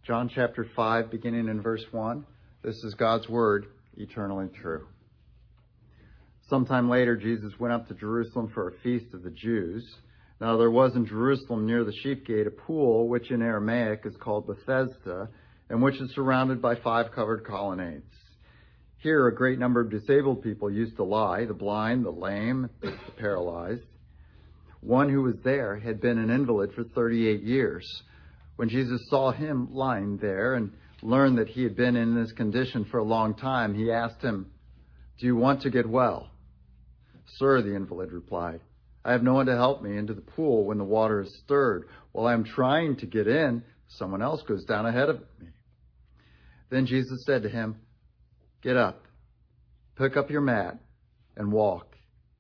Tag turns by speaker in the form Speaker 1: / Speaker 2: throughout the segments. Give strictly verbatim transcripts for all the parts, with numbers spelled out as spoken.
Speaker 1: John chapter five, beginning in verse one. This is God's word, eternally true. Sometime later, Jesus went up to Jerusalem for a feast of the Jews. Now there was in Jerusalem near the sheep gate a pool, which in Aramaic is called Bethesda, and which is surrounded by five covered colonnades. Here a great number of disabled people used to lie, the blind, the lame, the paralyzed. One who was there had been an invalid for thirty-eight years. When Jesus saw him lying there and learned that he had been in this condition for a long time, he asked him, "Do you want to get well?" "Sir," the invalid replied, "I have no one to help me into the pool when the water is stirred. While I am trying to get in, someone else goes down ahead of me." Then Jesus said to him, "Get up, pick up your mat, and walk."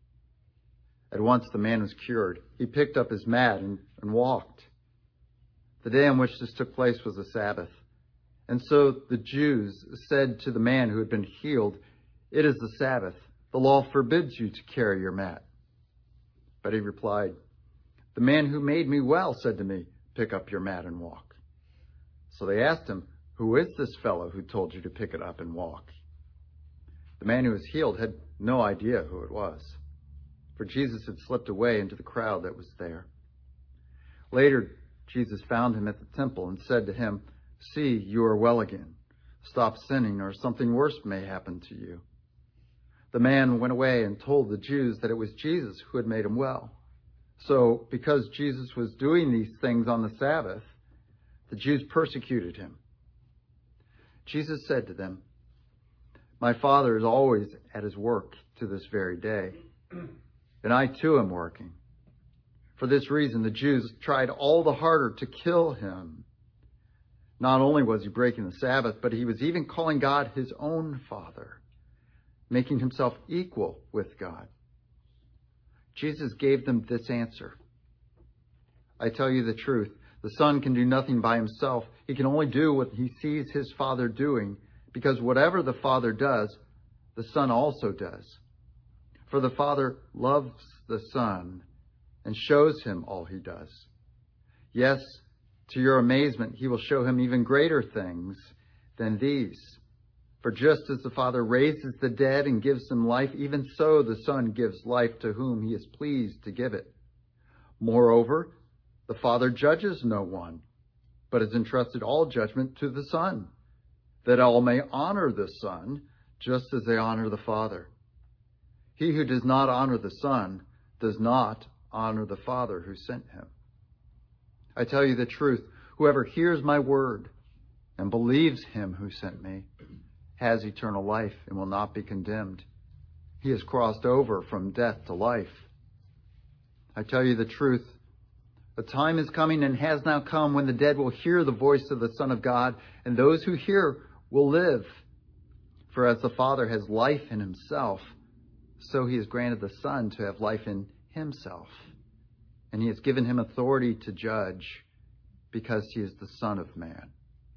Speaker 1: At once the man was cured. He picked up his mat and, and walked. The day on which this took place was a Sabbath. And so the Jews said to the man who had been healed, "It is the Sabbath. The law forbids you to carry your mat." But he replied, "The man who made me well said to me, 'Pick up your mat and walk.'" So they asked him, "Who is this fellow who told you to pick it up and walk?" The man who was healed had no idea who it was, for Jesus had slipped away into the crowd that was there. Later, Jesus found him at the temple and said to him, "See, you are well again. Stop sinning, or something worse may happen to you." The man went away and told the Jews that it was Jesus who had made him well. So, because Jesus was doing these things on the Sabbath, the Jews persecuted him. Jesus said to them, "My Father is always at his work to this very day, and I too am working." For this reason, the Jews tried all the harder to kill him. Not only was he breaking the Sabbath, but he was even calling God his own Father, making himself equal with God. Jesus gave them this answer: "I tell you the truth, the Son can do nothing by himself. He can only do what he sees his Father doing, because whatever the Father does, the Son also does. For the Father loves the Son and shows him all he does. Yes, to your amazement, he will show him even greater things than these. For just as the Father raises the dead and gives them life, even so the Son gives life to whom he is pleased to give it. Moreover, the Father judges no one, but has entrusted all judgment to the Son, that all may honor the Son, just as they honor the Father. He who does not honor the Son does not honor the Father who sent him. I tell you the truth, whoever hears my word and believes him who sent me has eternal life and will not be condemned. He has crossed over from death to life. I tell you the truth, the time is coming and has now come when the dead will hear the voice of the Son of God, and those who hear will live. For as the Father has life in himself, so he has granted the Son to have life in himself. And he has given him authority to judge, because he is the Son of Man.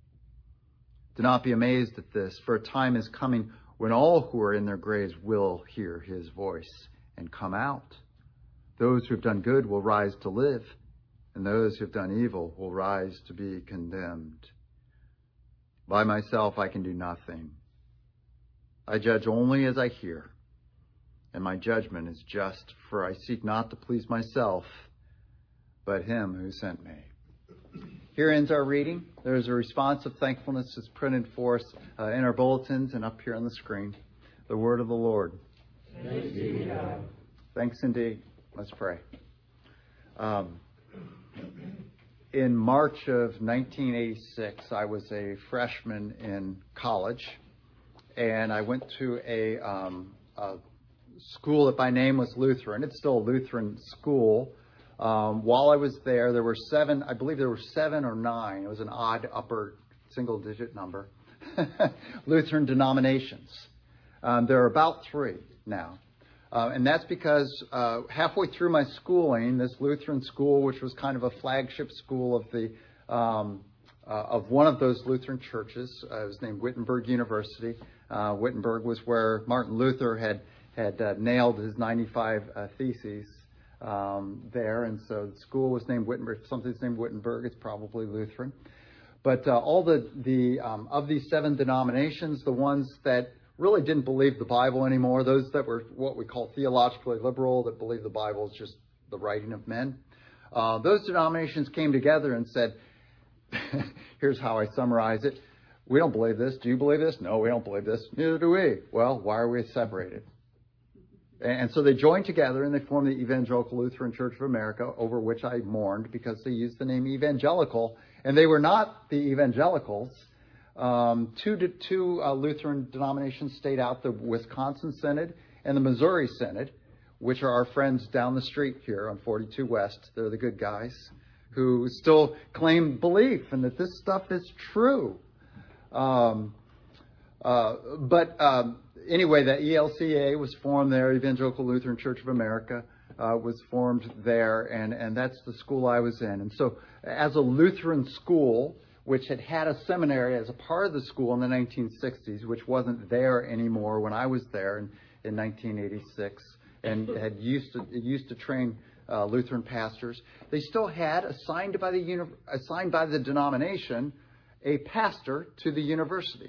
Speaker 1: Do not be amazed at this, for a time is coming when all who are in their graves will hear his voice and come out. Those who have done good will rise to live, and those who have done evil will rise to be condemned. By myself I can do nothing. I judge only as I hear, and my judgment is just, for I seek not to please myself, but him who sent me." Here ends our reading. There is a response of thankfulness that's printed for us uh, in our bulletins and up here on the screen. The word of the Lord.
Speaker 2: Thanks be to God.
Speaker 1: Thanks indeed. Let's pray. Um, in March of nineteen eighty-six, I was a freshman in college, and I went to a, um, a school that by name was Lutheran. It's still a Lutheran school. Um, while I was there, there were seven, I believe there were seven or nine. It was an odd upper single digit number. Lutheran denominations. Um, there are about three now. Uh, and that's because uh, halfway through my schooling, this Lutheran school, which was kind of a flagship school of the um, uh, of one of those Lutheran churches, uh, it was named Wittenberg University. Uh, Wittenberg was where Martin Luther had had uh, nailed his ninety-five uh, theses um, there, and so the school was named Wittenberg. If something's named Wittenberg, it's probably Lutheran. But uh, all the, the um, of these seven denominations, the ones that really didn't believe the Bible anymore, those that were what we call theologically liberal, that believe the Bible is just the writing of men, uh, those denominations came together and said, here's how I summarize it. We don't believe this. Do you believe this? No, we don't believe this. Neither do we. Well, why are we separated? And so they joined together and they formed the Evangelical Lutheran Church of America, over which I mourned because they used the name evangelical, and they were not the evangelicals. Um, two two uh, Lutheran denominations stayed out, the Wisconsin Synod and the Missouri Synod, which are our friends down the street here on forty-two West. They're the good guys who still claim belief and that this stuff is true. Um, uh, but um, anyway, the E L C A was formed there, Evangelical Lutheran Church of America, uh, was formed there, and, and that's the school I was in. And so as a Lutheran school, which had had a seminary as a part of the school in the nineteen sixties, which wasn't there anymore when I was there in, in nineteen eighty-six, and had used to, it used to train uh, Lutheran pastors, they still had assigned by the uni- assigned by the denomination a pastor to the university.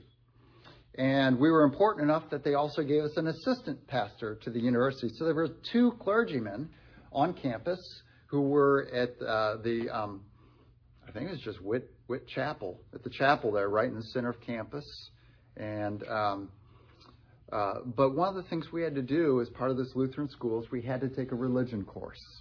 Speaker 1: And we were important enough that they also gave us an assistant pastor to the university. So there were two clergymen on campus who were at uh, the, um, I think it was just Witt, Witt Chapel, at the chapel there, right in the center of campus. And um, uh, but one of the things we had to do as part of this Lutheran school is we had to take a religion course.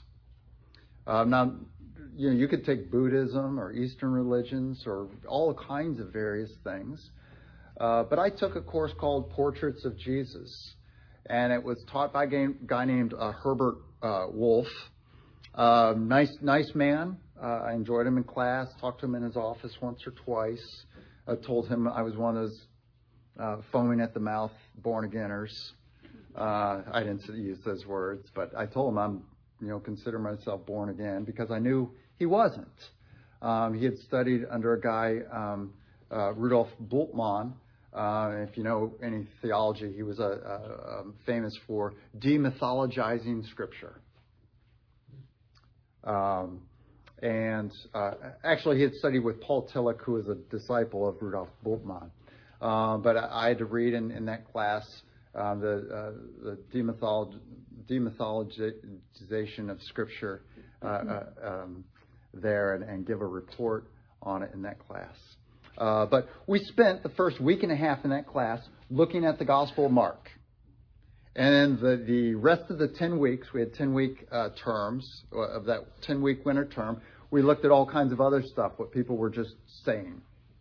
Speaker 1: Uh, now, you know, you could take Buddhism or Eastern religions or all kinds of various things. Uh, but I took a course called Portraits of Jesus, and it was taught by a guy named uh, Herbert uh, Wolf. Uh, nice, nice man. Uh, I enjoyed him in class, talked to him in his office once or twice. I told him I was one of those uh, foaming at the mouth born-againers. Uh, I didn't use those words, but I told him I'm, you know, consider myself born again because I knew he wasn't. Um, he had studied under a guy, um, uh, Rudolf Bultmann. Uh, if you know any theology, he was a, a, a famous for demythologizing Scripture. Um, and uh, actually, he had studied with Paul Tillich, who was a disciple of Rudolf Bultmann. Uh, but I, I had to read in, in that class uh, the, uh, the demytholo- demythologization of Scripture uh, uh, um, there and, and give a report on it in that class. Uh, but we spent the first week and a half in that class looking at the Gospel of Mark. And then the, the rest of the ten weeks, we had ten-week uh, terms, of that ten-week winter term, we looked at all kinds of other stuff, what people were just saying.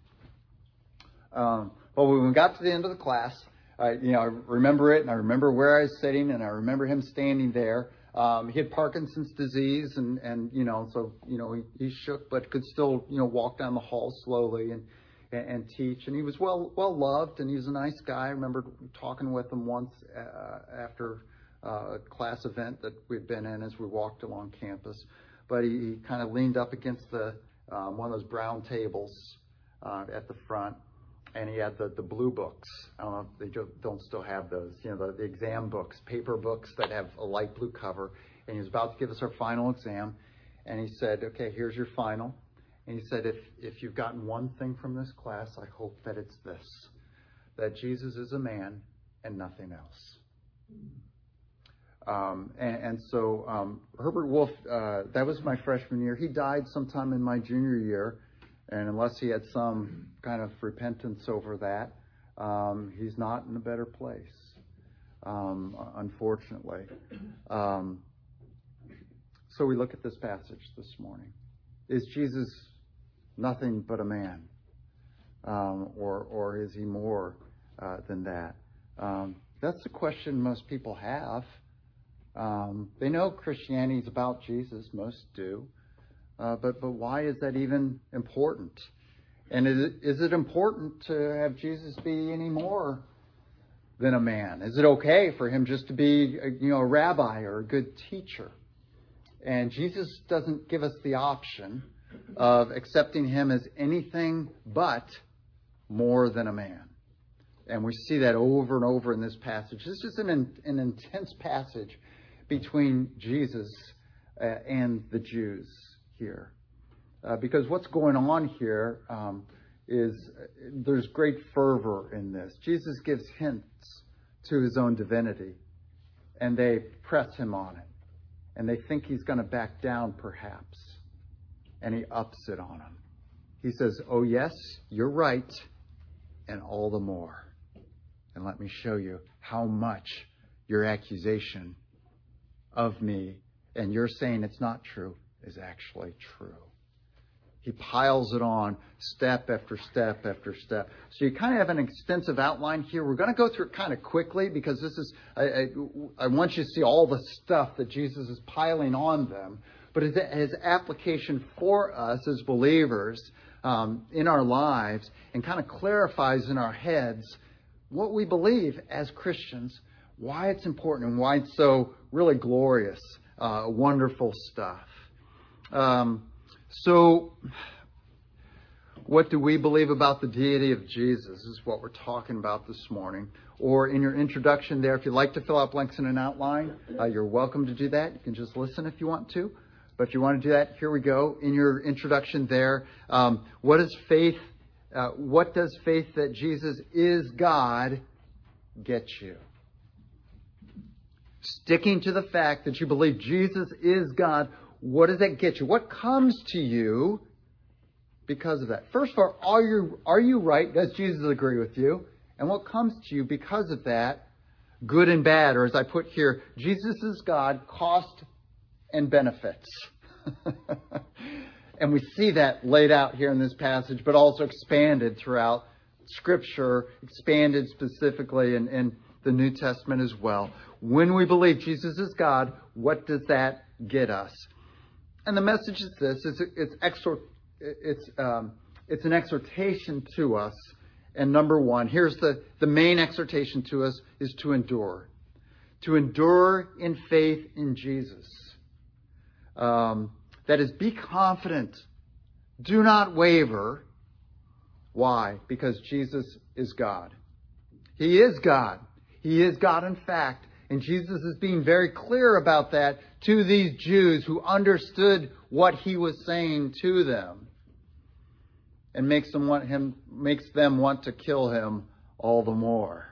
Speaker 1: Um, but when we got to the end of the class, uh, you know, I remember it, and I remember where I was sitting, and I remember him standing there. Um, he had Parkinson's disease, and, and you know, so, you know, he, he shook, but could still, you know, walk down the hall slowly and and teach, and he was well well loved, and he was a nice guy. I remember talking with him once uh, after uh, a class event that we'd been in as we walked along campus. But he, he kind of leaned up against the um, one of those brown tables uh, at the front, and he had the, the blue books. I don't know if they don't still have those, you know, the, the exam books, paper books that have a light blue cover. And he was about to give us our final exam, and he said, "Okay, here's your final." And he said, if, if you've gotten one thing from this class, I hope that it's this, that Jesus is a man and nothing else. Um, and, and so um, Herbert Wolf, uh, that was my freshman year. He died sometime in my junior year. And unless he had some kind of repentance over that, um, he's not in a better place, um, unfortunately. Um, so we look at this passage this morning. Is Jesus nothing but a man, um, or or is he more uh, than that? Um, that's the question most people have. Um, they know Christianity is about Jesus, most do, uh, but but why is that even important? And is it, is it important to have Jesus be any more than a man? Is it okay for him just to be, a, you know, a rabbi or a good teacher? And Jesus doesn't give us the option of accepting him as anything but more than a man. And we see that over and over in this passage. This is an, an intense passage between Jesus uh, and the Jews here. Uh, because what's going on here, um, is, there's great fervor in this. Jesus gives hints to his own divinity, and they press him on it. And they think he's going to back down, perhaps. And he ups it on them. He says, oh, yes, you're right, and all the more. And let me show you how much your accusation of me, and you're saying it's not true, is actually true. He piles it on step after step after step. So you kind of have an extensive outline here. We're going to go through it kind of quickly because this is, I, I, I want you to see all the stuff that Jesus is piling on them. But it has application for us as believers um, in our lives and kind of clarifies in our heads what we believe as Christians, why it's important and why it's so really glorious, uh, wonderful stuff. Um, so what do we believe about the deity of Jesus? This is what we're talking about this morning. Or in your introduction there, if you'd like to fill out blanks in an outline, uh, you're welcome to do that. You can just listen if you want to. But if you want to do that, here we go. In your introduction there, um, what is faith? Uh, what does faith that Jesus is God get you? Sticking to the fact that you believe Jesus is God, what does that get you? What comes to you because of that? First of all, are you, are you right? Does Jesus agree with you? And what comes to you because of that, good and bad, or as I put here, Jesus is God, cost and benefits. And we see that laid out here in this passage, but also expanded throughout Scripture, expanded specifically in, in the New Testament as well. When we believe Jesus is God, what does that get us? And the message is this: it's it's exhort, it's um, it's an exhortation to us. And number one, here's the the main exhortation to us is to endure, to endure in faith in Jesus. Um, that is, be confident. Do not waver. Why? Because Jesus is God. He is God. He is God in fact. And Jesus is being very clear about that to these Jews who understood what he was saying to them. And makes them want him, makes them want to kill him all the more.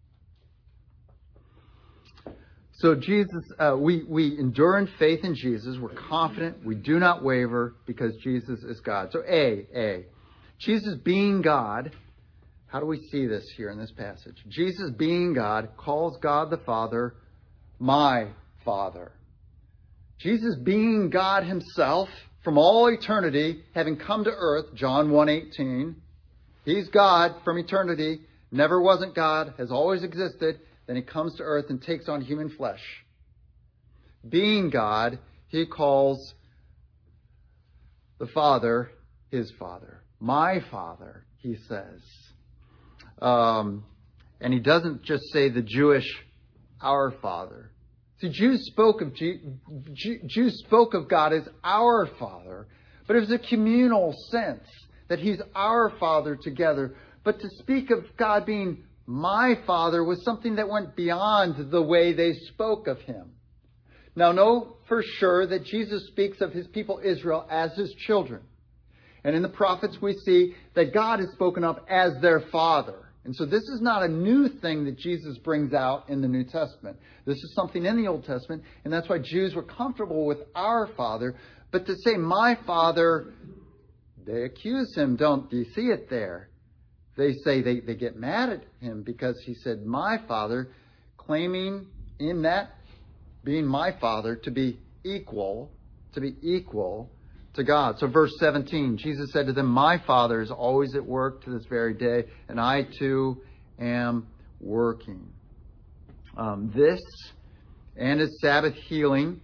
Speaker 1: So Jesus, uh, we, we endure in faith in Jesus. We're confident. We do not waver because Jesus is God. So A, A, Jesus being God. How do we see this here in this passage? Jesus being God calls God the Father my Father. Jesus being God himself from all eternity, having come to earth, John one eighteen. He's God from eternity, never wasn't God, has always existed. Then he comes to earth and takes on human flesh. Being God, he calls the Father his Father. My Father, he says. Um, and he doesn't just say the Jewish our Father. See, Jews spoke of G- G- Jews spoke of God as our Father, but it was a communal sense that he's our Father together. But to speak of God being my Father was something that went beyond the way they spoke of him. Now, know for sure that Jesus speaks of his people Israel as his children. And in the prophets we see that God is spoken of as their Father. And so this is not a new thing that Jesus brings out in the New Testament. This is something in the Old Testament, and that's why Jews were comfortable with our Father. But to say my Father, they accuse him, don't you see it there? They say they, they get mad at him because he said, my Father, claiming in that being my Father to be equal, to be equal to God. So verse seventeen, Jesus said to them, my Father is always at work to this very day, and I too am working. Um, this and his Sabbath healing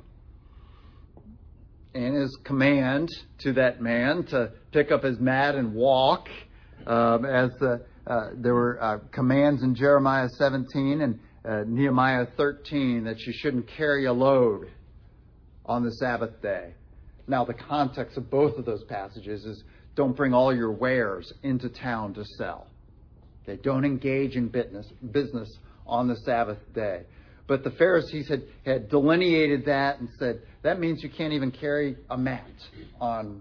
Speaker 1: and his command to that man to pick up his mat and walk, Um, as the, uh, there were uh, commands in Jeremiah seventeen and uh, Nehemiah thirteen that you shouldn't carry a load on the Sabbath day. Now, the context of both of those passages is don't bring all your wares into town to sell. Okay, don't engage in business, business on the Sabbath day. But the Pharisees had, had delineated that and said, that means you can't even carry a mat on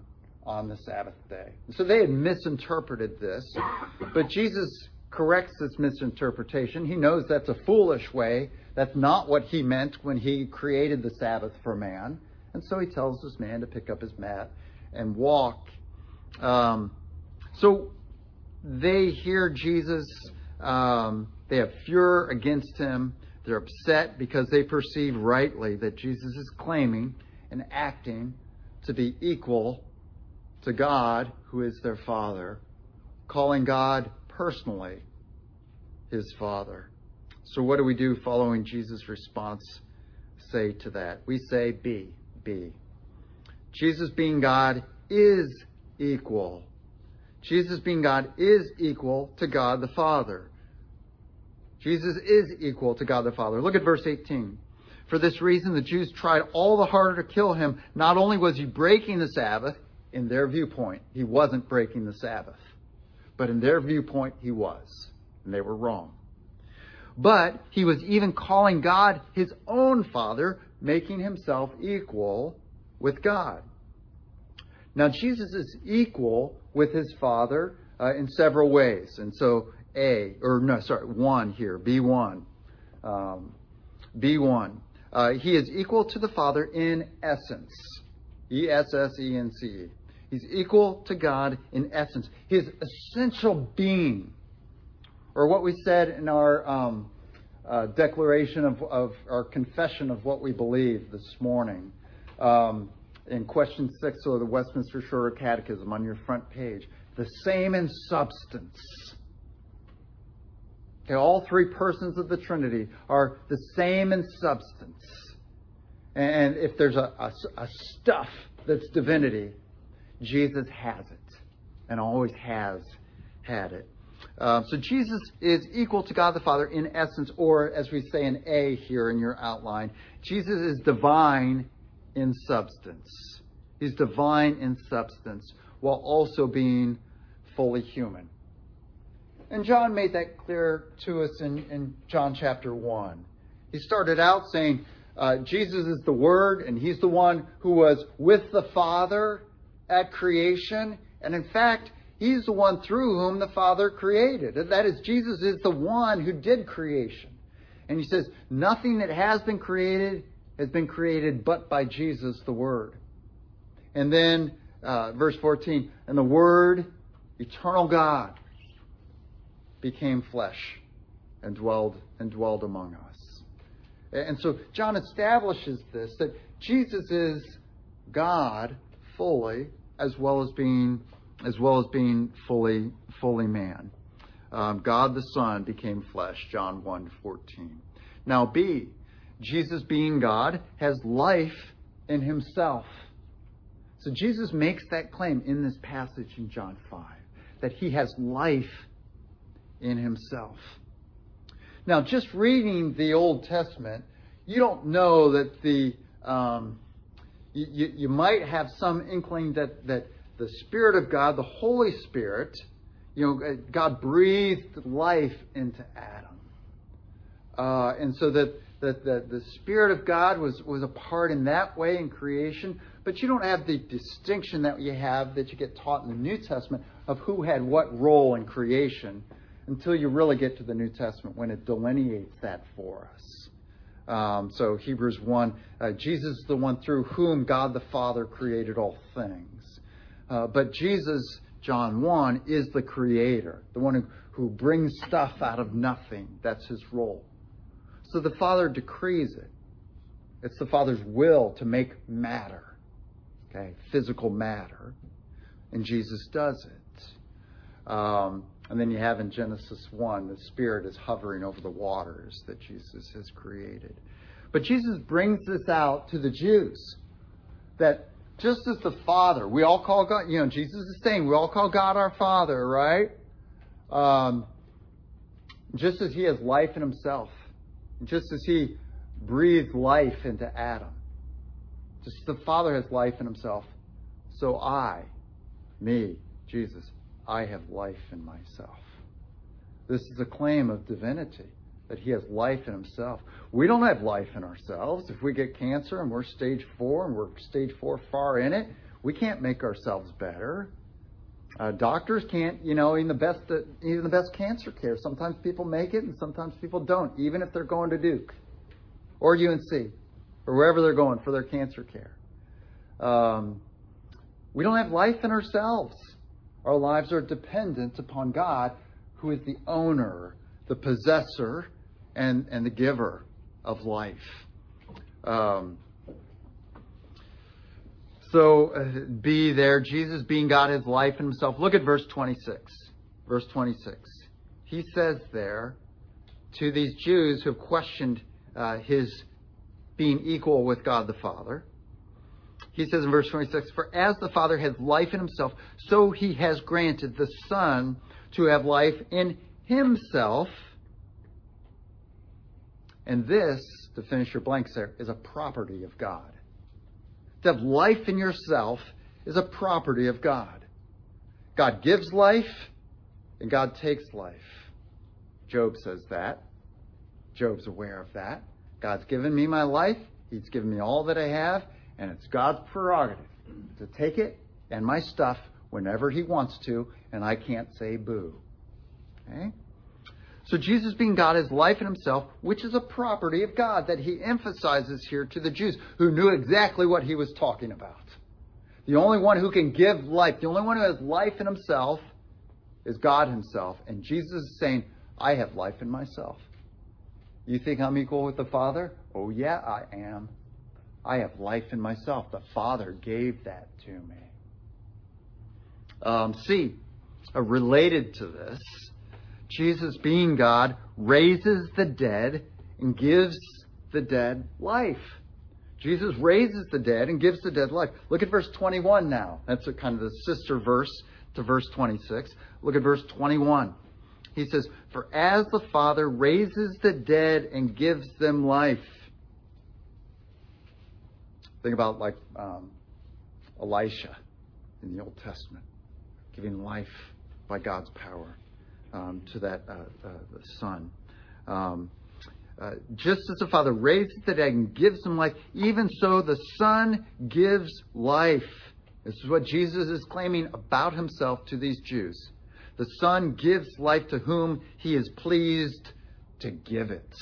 Speaker 1: on the Sabbath day. So they had misinterpreted this, but Jesus corrects this misinterpretation. He knows that's a foolish way. That's not what he meant when he created the Sabbath for man. And so he tells this man to pick up his mat and walk. Um, so they hear Jesus. Um, they have furor against him. They're upset because they perceive rightly that Jesus is claiming and acting to be equal to God, who is their Father, calling God personally his Father. So what do we do following Jesus' response say to that? We say be, be. Jesus being God is equal. Jesus being God is equal to God the Father. Jesus is equal to God the Father. Look at verse eighteen. For this reason, the Jews tried all the harder to kill him. Not only was he breaking the Sabbath, in their viewpoint, he wasn't breaking the Sabbath. But in their viewpoint, he was. And they were wrong. But he was even calling God his own Father, making himself equal with God. Now, Jesus is equal with his Father uh, in several ways. And so, A, or no, sorry, one here, B one. Um, B one. Uh, he is equal to the Father in essence. E S S E N C E. He's equal to God in essence. His essential being. Or what we said in our um, uh, declaration of, of our confession of what we believe this morning. Um, in question six of the Westminster Shorter Catechism on your front page. The same in substance. Okay, all three persons of the Trinity are the same in substance. And if there's a, a, a stuff that's divinity, Jesus has it and always has had it. Um, so Jesus is equal to God the Father in essence, or as we say in A here in your outline, Jesus is divine in substance. He's divine in substance while also being fully human. And John made that clear to us in, in John chapter one. He started out saying uh, Jesus is the Word, and he's the one who was with the Father at creation. And in fact, he's the one through whom the Father created. That is, Jesus is the one who did creation. And he says, nothing that has been created has been created but by Jesus, the Word. And then uh, verse fourteen, and the Word, eternal God, became flesh and dwelled and dwelled among us. And so John establishes this, that Jesus is God fully, as well as being as well as being fully fully man. Um, God the Son became flesh, John one fourteen. Now B, Jesus being God has life in himself. So Jesus makes that claim in this passage in John five, that he has life in himself. Now, just reading the Old Testament, you don't know that the, um, you, you, you might have some inkling that, that the Spirit of God, the Holy Spirit, you know, God breathed life into Adam. Uh, and so that, that, that the Spirit of God was, was a part in that way in creation, but you don't have the distinction that you have, that you get taught in the New Testament, of who had what role in creation, until you really get to the New Testament when it delineates that for us. Um, so Hebrews one, uh, Jesus is the one through whom God the Father created all things. Uh, but Jesus, John one, is the creator, the one who, who brings stuff out of nothing. That's his role. So the Father decrees it. It's the Father's will to make matter, okay, physical matter, and Jesus does it. Um, And then you have in Genesis one, the Spirit is hovering over the waters that Jesus has created. But Jesus brings this out to the Jews, that just as the Father, we all call God, you know, Jesus is saying we all call God our Father, right? Um, just as he has life in himself, just as he breathed life into Adam, just as the Father has life in himself, so I, me, Jesus, I have life in myself. This is a claim of divinity, that he has life in himself. We don't have life in ourselves. If we get cancer and we're stage four and we're stage four far in it, We can't make ourselves better. Uh, doctors can't, you know, even the best, uh, even the best cancer care. Sometimes people make it and sometimes people don't, even if they're going to Duke or U N C or wherever they're going for their cancer care. Um, we don't have life in ourselves. Our lives are dependent upon God, who is the owner, the possessor, and, and the giver of life. Um, So, uh, B there, Jesus being God, his life in himself. Look at verse twenty-six. Verse twenty-six. He says there to these Jews who have questioned uh, his being equal with God the Father. He says in verse twenty-six, for as the Father has life in himself, so he has granted the Son to have life in himself. And this, to finish your blanks there, is a property of God. To have life in yourself is a property of God. God gives life and God takes life. Job says that. Job's aware of that. God's given me my life. He's given me all that I have, and it's God's prerogative to take it and my stuff whenever he wants to, and I can't say boo. Okay? So Jesus being God is life in himself, which is a property of God that he emphasizes here to the Jews who knew exactly what he was talking about. The only one who can give life, the only one who has life in himself is God himself. And Jesus is saying, I have life in myself. You think I'm equal with the Father? Oh yeah, I am. I have life in myself. The Father gave that to me. Um, C, uh, related to this, Jesus, being God, raises the dead and gives the dead life. Jesus raises the dead and gives the dead life. Look at verse twenty-one now. That's a kind of the sister verse to verse twenty-six. Look at verse twenty-one. He says, for as the Father raises the dead and gives them life. Think about like um, Elisha in the Old Testament, giving life by God's power. Um, to that uh, uh, the Son. Um, uh, just as the Father raises the dead and gives them life, even so the Son gives life. This is what Jesus is claiming about himself to these Jews. The Son gives life to whom he is pleased to give it.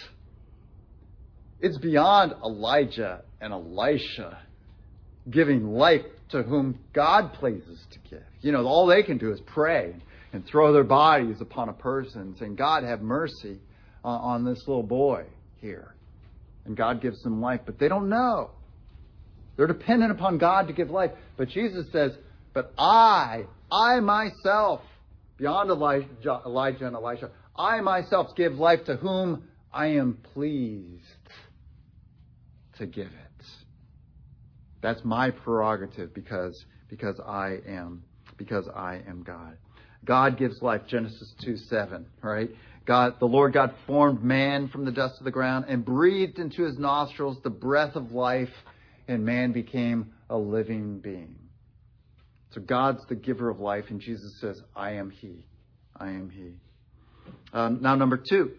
Speaker 1: It's beyond Elijah and Elisha giving life to whom God pleases to give. You know, all they can do is pray and throw their bodies upon a person, saying, God, have mercy uh, on this little boy here. And God gives them life, but they don't know. They're dependent upon God to give life. But Jesus says, but I, I myself, beyond Elijah, Elijah and Elisha, I myself give life to whom I am pleased to give it. That's my prerogative because, because I am, because I am God. God gives life, Genesis two seven, right? God, the Lord God formed man from the dust of the ground and breathed into his nostrils the breath of life, and man became a living being. So God's the giver of life, and Jesus says, I am he. I am he. Um, now, number two,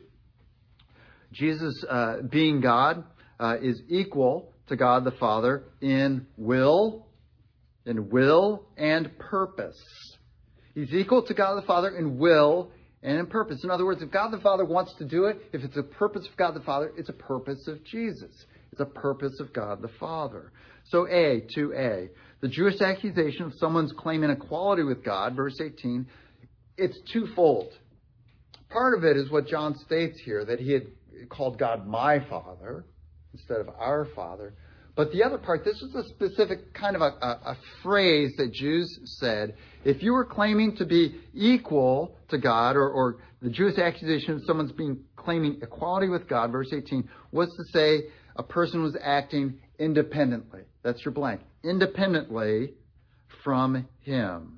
Speaker 1: Jesus, uh, being God, uh, is equal to God the Father in will, in will and purpose. He's equal to God the Father in will and in purpose. In other words, if God the Father wants to do it, if it's a purpose of God the Father, it's a purpose of Jesus. It's a purpose of God the Father. So A, two A, the Jewish accusation of someone's claiming equality with God, verse eighteen, it's twofold. Part of it is what John states here, that he had called God my Father instead of our Father. But the other part, this was a specific kind of a, a, a phrase that Jews said. If you were claiming to be equal to God, or, or the Jewish accusation of someone's being claiming equality with God, verse eighteen, was to say a person was acting independently. That's your blank. Independently from him.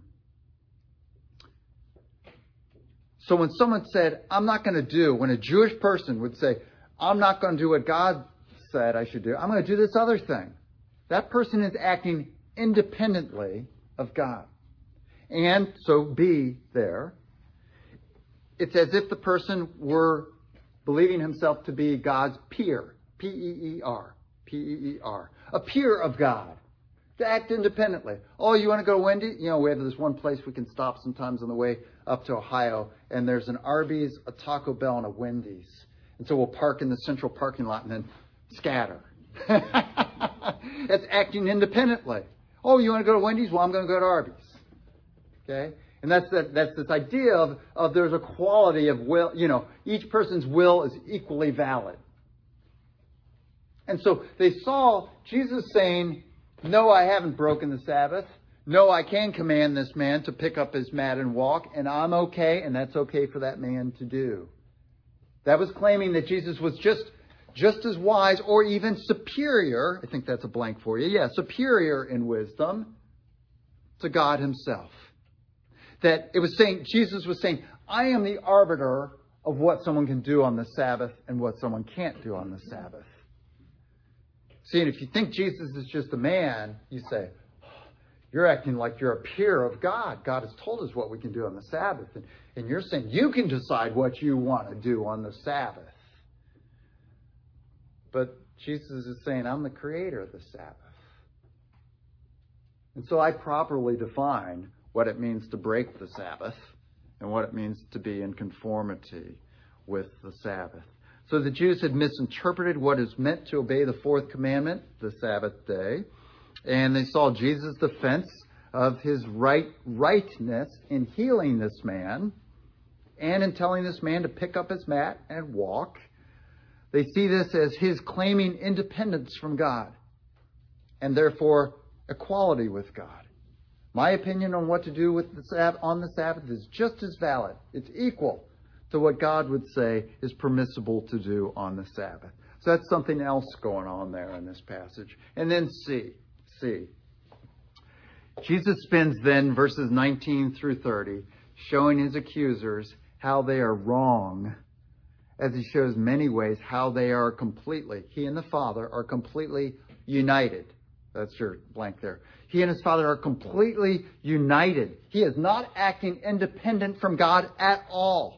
Speaker 1: So when someone said, I'm not going to do, when a Jewish person would say, I'm not going to do what God said I should do, I'm going to do this other thing. That person is acting independently of God. And so B there, it's as if the person were believing himself to be God's peer, P E E R, P E E R, a peer of God. To act independently. Oh, you want to go to Wendy's? You know, we have this one place we can stop sometimes on the way up to Ohio, and there's an Arby's, a Taco Bell, and a Wendy's. And so we'll park in the central parking lot and then scatter. That's acting independently. Oh, you want to go to Wendy's? Well, I'm going to go to Arby's. Okay? And that's that, that's this idea of, of there's a quality of will, you know, each person's will is equally valid. And so they saw Jesus saying, no, I haven't broken the Sabbath. No, I can command this man to pick up his mat and walk, and I'm okay, and that's okay for that man to do. That was claiming that Jesus was just, just as wise or even superior. I think that's a blank for you. Yeah, superior in wisdom to God himself. That it was saying, Jesus was saying, I am the arbiter of what someone can do on the Sabbath and what someone can't do on the Sabbath. See, and if you think Jesus is just a man, you say, oh, you're acting like you're a peer of God. God has told us what we can do on the Sabbath. And, and you're saying you can decide what you want to do on the Sabbath. But Jesus is saying, I'm the creator of the Sabbath. And so I properly define what it means to break the Sabbath and what it means to be in conformity with the Sabbath. So the Jews had misinterpreted what is meant to obey the fourth commandment, the Sabbath day. And they saw Jesus' defense of his right rightness in healing this man and in telling this man to pick up his mat and walk. They see this as his claiming independence from God and therefore equality with God. My opinion on what to do with the Sabbath, on the Sabbath is just as valid. It's equal to what God would say is permissible to do on the Sabbath. So that's something else going on there in this passage. And then C, C. Jesus spends then verses nineteen through thirty showing his accusers how they are wrong, as he shows many ways how they are completely, he and the Father are completely united. That's your blank there. He and his Father are completely united. He is not acting independent from God at all.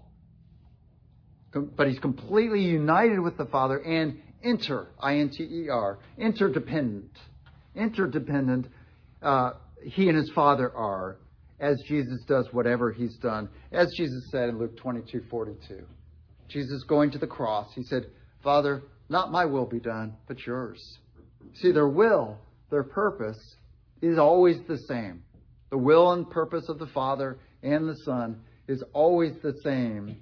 Speaker 1: But he's completely united with the Father and inter, I N T E R, interdependent. Interdependent, uh, he and his Father are, as Jesus does whatever he's done. As Jesus said in Luke twenty-two forty-two. Jesus going to the cross, he said, Father, not my will be done, but yours. See, their will, their purpose is always the same. The will and purpose of the Father and the Son is always the same.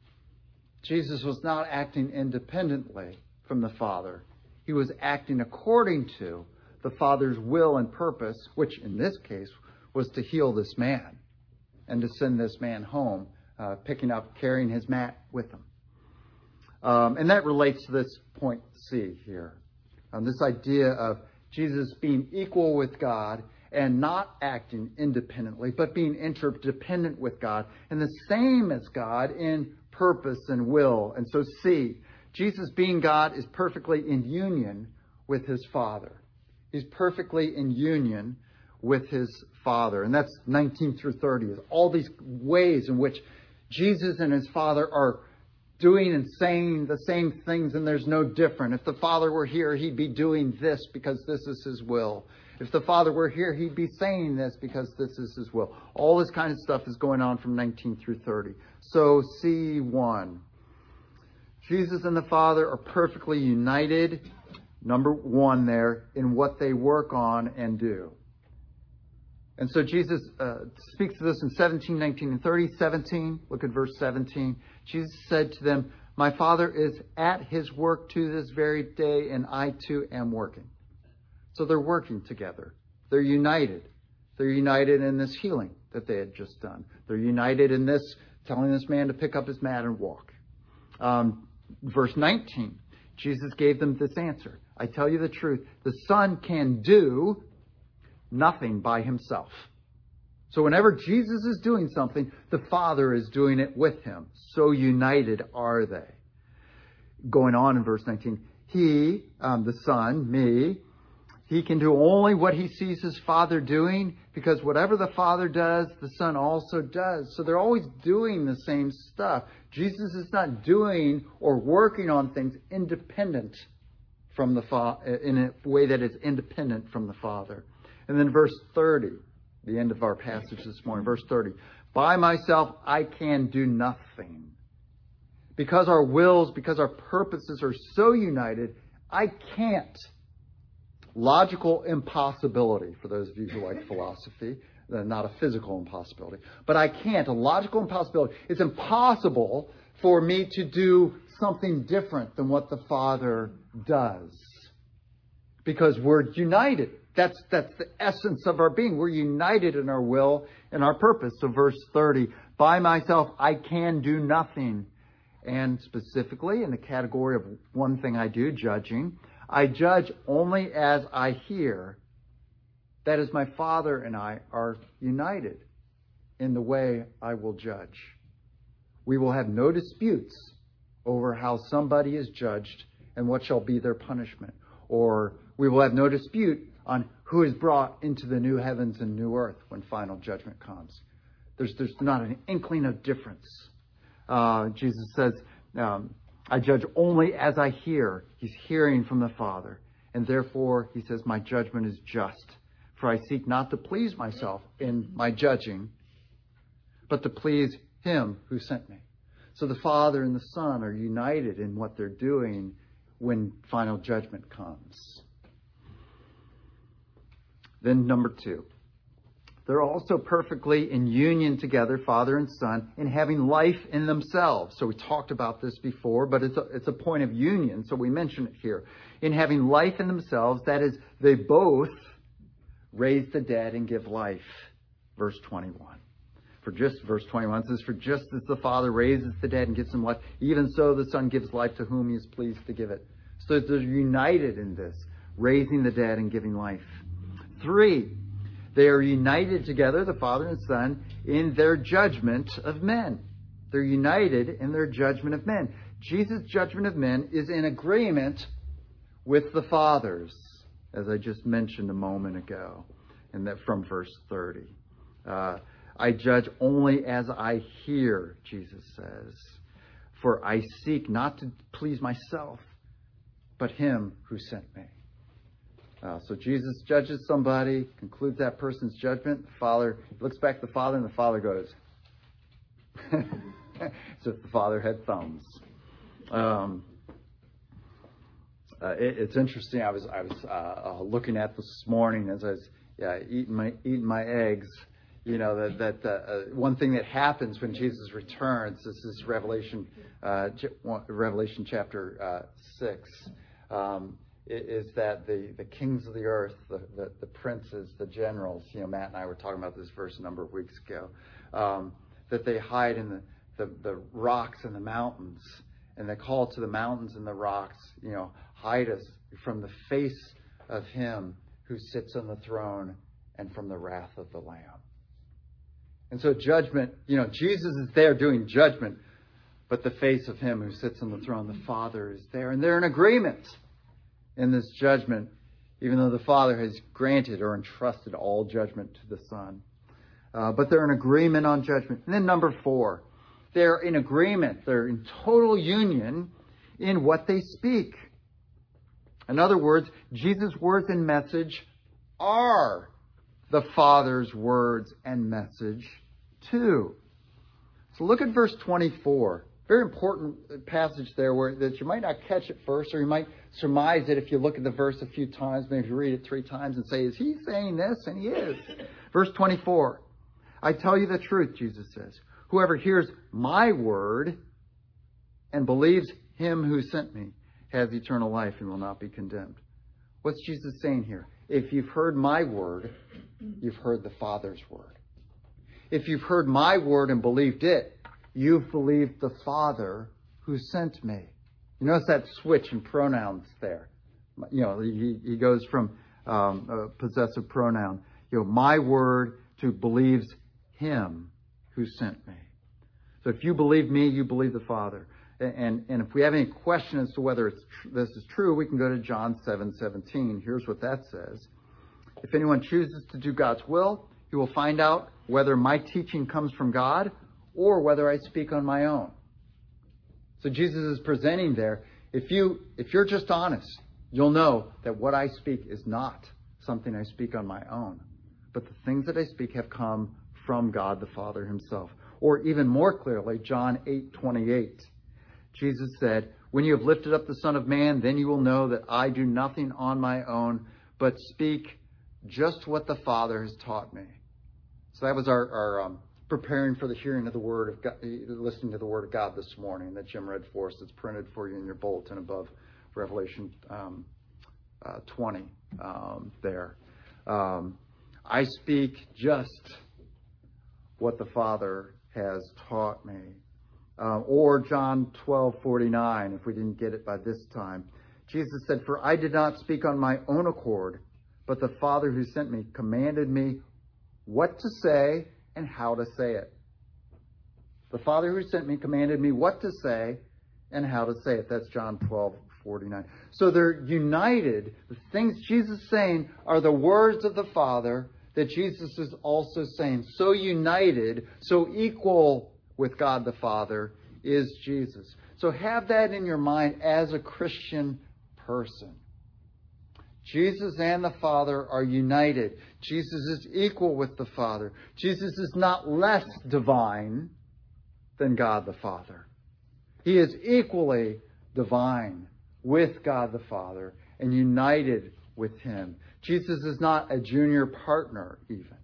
Speaker 1: Jesus was not acting independently from the Father. He was acting according to the Father's will and purpose, which in this case was to heal this man and to send this man home, uh, picking up, carrying his mat with him. Um, and that relates to this point C here. Um, this idea of Jesus being equal with God and not acting independently, but being interdependent with God and the same as God in purpose and will. And so C, Jesus being God is perfectly in union with his Father. He's perfectly in union with his Father. And that's nineteen through thirty, is all these ways in which Jesus and his Father are doing and saying the same things, and there's no different. If the Father were here, he'd be doing this because this is his will. If the Father were here, he'd be saying this because this is his will. All this kind of stuff is going on from nineteen through thirty. So C one. Jesus and the Father are perfectly united, number one there, in what they work on and do. And so Jesus uh, speaks to this in seventeen, nineteen, and thirty. seventeen, look at verse seventeen. Jesus said to them, my Father is at his work to this very day, and I too am working. So they're working together. They're united. They're united in this healing that they had just done. They're united in this, telling this man to pick up his mat and walk. Um, verse nineteen, Jesus gave them this answer. I tell you the truth, the Son can do nothing by himself. So whenever Jesus is doing something, the Father is doing it with him. So united are they. Going on in verse nineteen, he, um, the Son, me, he can do only what he sees his Father doing, because whatever the Father does, the Son also does. So they're always doing the same stuff. Jesus is not doing or working on things independent from the Father, in a way that is independent from the Father. And then verse thirty, the end of our passage this morning, verse thirty. By myself, I can do nothing. Because our wills, because our purposes are so united, I can't. Logical impossibility, for those of you who like philosophy, not a physical impossibility. But I can't. A logical impossibility. It's impossible for me to do something different than what the Father does. Because we're united. That's, that's the essence of our being. We're united in our will and our purpose. So verse thirty, by myself, I can do nothing. And specifically in the category of one thing I do, judging, I judge only as I hear. That is, my Father and I are united in the way I will judge. We will have no disputes over how somebody is judged and what shall be their punishment. Or we will have no dispute on who is brought into the new heavens and new earth when final judgment comes. There's, there's not an inkling of difference. Uh, Jesus says, um, I judge only as I hear. He's hearing from the Father. And therefore, he says, my judgment is just. For I seek not to please myself in my judging, but to please him who sent me. So the Father and the Son are united in what they're doing when final judgment comes. Then number two, they're also perfectly in union together, Father and Son, in having life in themselves. So we talked about this before, but it's a, it's a point of union, so we mention it here. In having life in themselves, that is, they both raise the dead and give life. Verse twenty-one. For just, verse twenty-one says, for just as the Father raises the dead and gives them life, even so the Son gives life to whom he is pleased to give it. So they're united in this, raising the dead and giving life. Three, they are united together, the Father and Son, in their judgment of men. They're united in their judgment of men. Jesus' judgment of men is in agreement with the Father's, as I just mentioned a moment ago, and that from verse thirty. Uh, I judge only as I hear, Jesus says, for I seek not to please myself, but him who sent me. Uh, so Jesus judges somebody, concludes that person's judgment. The Father looks back at the Father, and the Father goes, as if the Father had thumbs. Um, uh, it, it's interesting. I was I was uh, uh, looking at this morning as I was yeah, eating my eating my eggs. You know that that uh, one thing that happens when Jesus returns. This is Revelation uh, Revelation chapter uh, six. Um, is that the, the kings of the earth, the, the, the princes, the generals, you know, Matt and I were talking about this verse a number of weeks ago, um, that they hide in the, the, the rocks and the mountains, and they call to the mountains and the rocks, you know, hide us from the face of him who sits on the throne and from the wrath of the Lamb. And so judgment, you know, Jesus is there doing judgment, but the face of him who sits on the throne, the Father, is there, and they're in agreement in this judgment, even though the Father has granted or entrusted all judgment to the Son. Uh, but they're in agreement on judgment. And then number four, they're in agreement. They're in total union in what they speak. In other words, Jesus' words and message are the Father's words and message too. So look at verse twenty-four. Very important passage there where that you might not catch it first, or you might surmise it if you look at the verse a few times, maybe you read it three times and say, is he saying this? And he is. Verse twenty-four. I tell you the truth, Jesus says. Whoever hears my word and believes him who sent me has eternal life and will not be condemned. What's Jesus saying here? If you've heard my word, you've heard the Father's word. If you've heard my word and believed it, you've believed the Father who sent me. You notice that switch in pronouns there. You know, he, he goes from um, a possessive pronoun, you know, my word, to believes him who sent me. So if you believe me, you believe the Father. And, and if we have any question as to whether it's tr- this is true, we can go to John seven seventeen. Here's what that says. If anyone chooses to do God's will, he will find out whether my teaching comes from God or whether I speak on my own. So Jesus is presenting there, if you, if you're just honest, you'll know that what I speak is not something I speak on my own, but the things that I speak have come from God the Father himself. Or even more clearly, John eight twenty-eight. Jesus said, when you have lifted up the Son of Man, then you will know that I do nothing on my own, but speak just what the Father has taught me. So that was our, our um, preparing for the hearing of the Word of God, listening to the Word of God this morning that Jim read for us. It's printed for you in your bulletin above Revelation um, uh, twenty um, there. Um, I speak just what the Father has taught me. Uh, or John twelve forty-nine, if we didn't get it by this time. Jesus said, for I did not speak on my own accord, but the Father who sent me commanded me what to say and how to say it. The Father who sent me commanded me what to say and how to say it. That's John twelve forty-nine. So they're united. The things Jesus is saying are the words of the Father that Jesus is also saying. So united, so equal with God the Father is Jesus. So have that in your mind as a Christian person. Jesus and the Father are united. Jesus is equal with the Father. Jesus is not less divine than God the Father. He is equally divine with God the Father and united with him. Jesus is not a junior partner even.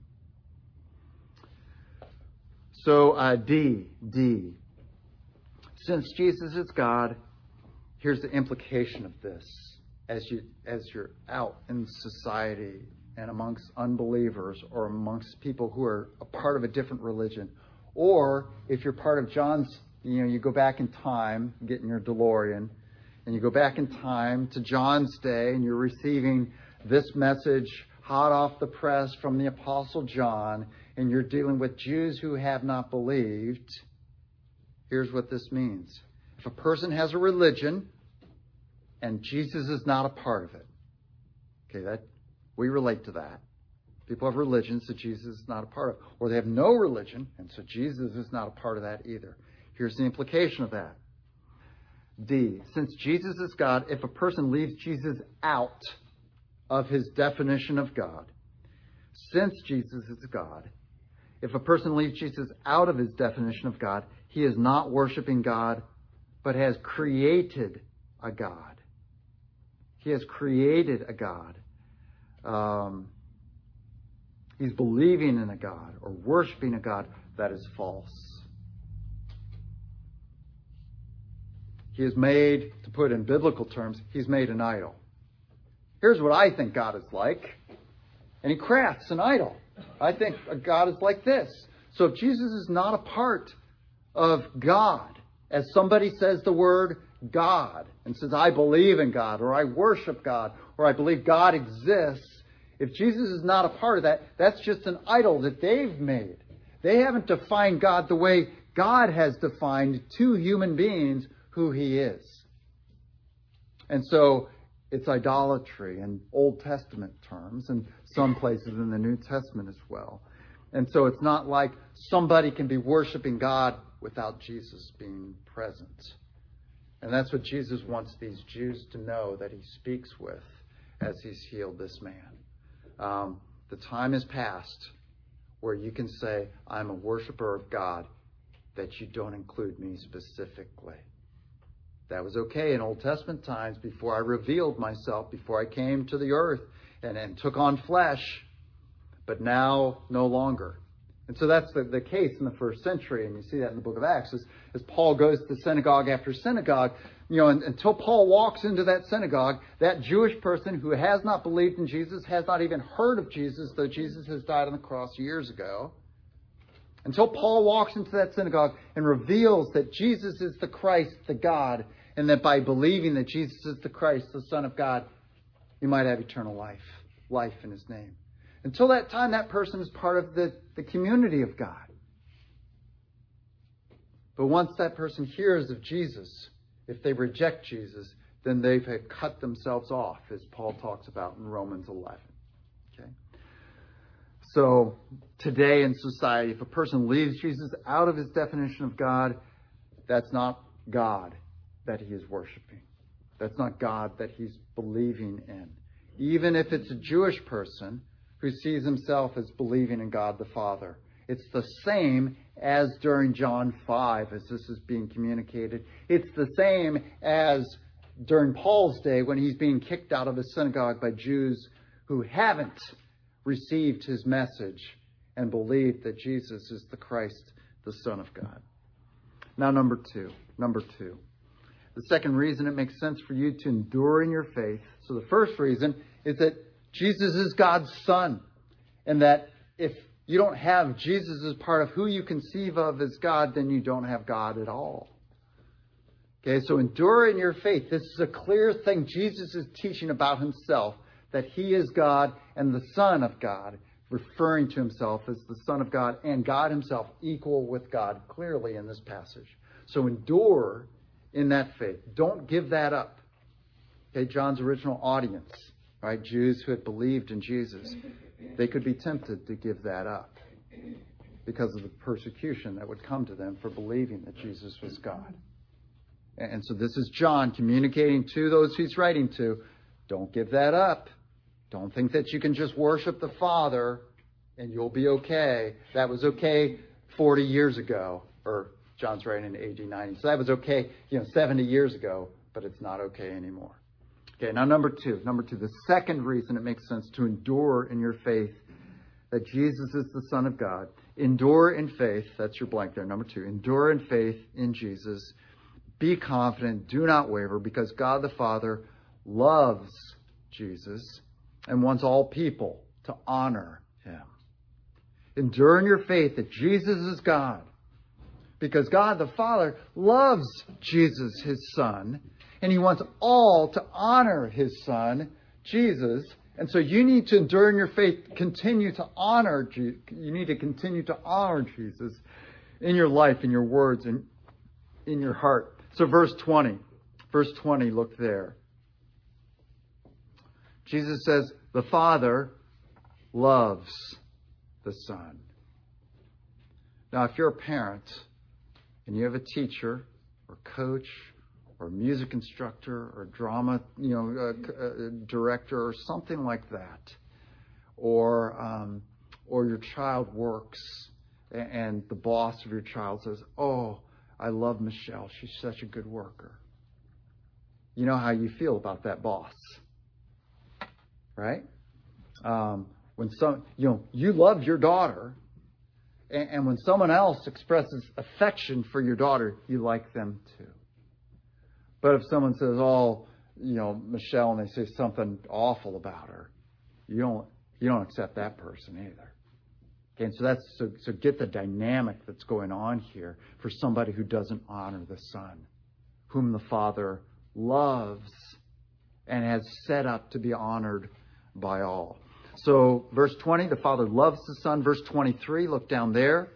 Speaker 1: So uh, D, D. Since Jesus is God, here's the implication of this. As, you, as you're out in society and amongst unbelievers or amongst people who are a part of a different religion, or if you're part of John's, you know, you go back in time, get in your DeLorean, and you go back in time to John's day and you're receiving this message hot off the press from the Apostle John, and you're dealing with Jews who have not believed, here's what this means. If a person has a religion and Jesus is not a part of it, okay, that we relate to that. People have religions that Jesus is not a part of, or they have no religion, and so Jesus is not a part of that either. Here's the implication of that. D, since Jesus is God, if a person leaves Jesus out of his definition of God, since Jesus is God, if a person leaves Jesus out of his definition of God, he is not worshiping God, but has created a God. He has created a God. Um, he's believing in a God or worshiping a God that is false. He is made, to put in biblical terms, he's made an idol. Here's what I think God is like. And he crafts an idol. I think God is like this. So if Jesus is not a part of God, as somebody says the word God and says, I believe in God, or I worship God, or I believe God exists, if Jesus is not a part of that, that's just an idol that they've made. They haven't defined God the way God has defined to human beings who he is. And so it's idolatry in Old Testament terms and some places in the New Testament as well. And so it's not like somebody can be worshiping God without Jesus being present. And that's what Jesus wants these Jews to know that he speaks with as he's healed this man. Um, the time is past where you can say, I'm a worshiper of God, that you don't include me specifically. That was okay in Old Testament times before I revealed myself, before I came to the earth and, and took on flesh, but now no longer. And so that's the, the case in the first century, and you see that in the book of Acts. As, as Paul goes to synagogue after synagogue, you know, and, until Paul walks into that synagogue, that Jewish person who has not believed in Jesus, has not even heard of Jesus, though Jesus has died on the cross years ago, until Paul walks into that synagogue and reveals that Jesus is the Christ, the God, and that by believing that Jesus is the Christ, the Son of God, you might have eternal life, life in his name. Until that time, that person is part of the, the community of God. But once that person hears of Jesus, if they reject Jesus, then they've cut themselves off, as Paul talks about in Romans eleven. Okay? So today in society, if a person leaves Jesus out of his definition of God, that's not God that he is worshiping. That's not God that he's believing in. even if it's a Jewish person who sees himself as believing in God the Father. It's the same as during John five, as this is being communicated. It's the same as during Paul's day when he's being kicked out of his synagogue by Jews who haven't received his message and believed that Jesus is the Christ, the Son of God. Now, number two, number two. The second reason it makes sense for you to endure in your faith. So the first reason is that Jesus is God's Son, and that if you don't have Jesus as part of who you conceive of as God, then you don't have God at all. Okay, so endure in your faith. This is a clear thing Jesus is teaching about himself, that he is God and the Son of God, referring to himself as the Son of God and God himself equal with God clearly in this passage. So endure in that faith. Don't give that up. Okay, John's original audience, right? Jews who had believed in Jesus, they could be tempted to give that up because of the persecution that would come to them for believing that Jesus was God. And so this is John communicating to those he's writing to. Don't give that up. Don't think that you can just worship the Father and you'll be okay. That was okay forty years ago, or John's writing in A D ninety. So that was okay, you know, seventy years ago, but it's not okay anymore. Okay, now number two. Number two, the second reason it makes sense to endure in your faith that Jesus is the Son of God. Endure in faith. That's your blank there. Number two, endure in faith in Jesus. Be confident. Do not waver, because God the Father loves Jesus and wants all people to honor him. Endure in your faith that Jesus is God, because God the Father loves Jesus, his Son, and he wants all to honor his Son, Jesus. And so you need to endure in your faith, continue to honor, you need to continue to honor Jesus in your life, in your words, and in your heart. So verse twenty, verse twenty, look there. Jesus says, the Father loves the Son. Now, if you're a parent and you have a teacher or coach or music instructor or drama, you know, uh, uh, director or something like that, or um, or your child works and, and the boss of your child says, oh, I love Michelle. She's such a good worker. You know how you feel about that boss, right? Um, when some, you know, you love your daughter, and, and when someone else expresses affection for your daughter, you like them too. But if someone says, oh, you know, Michelle, and they say something awful about her, you don't, you don't accept that person either. Okay, and so that's, so, so get the dynamic that's going on here for somebody who doesn't honor the Son, whom the Father loves and has set up to be honored by all. So verse twenty, the Father loves the Son. Verse twenty-three, look down there.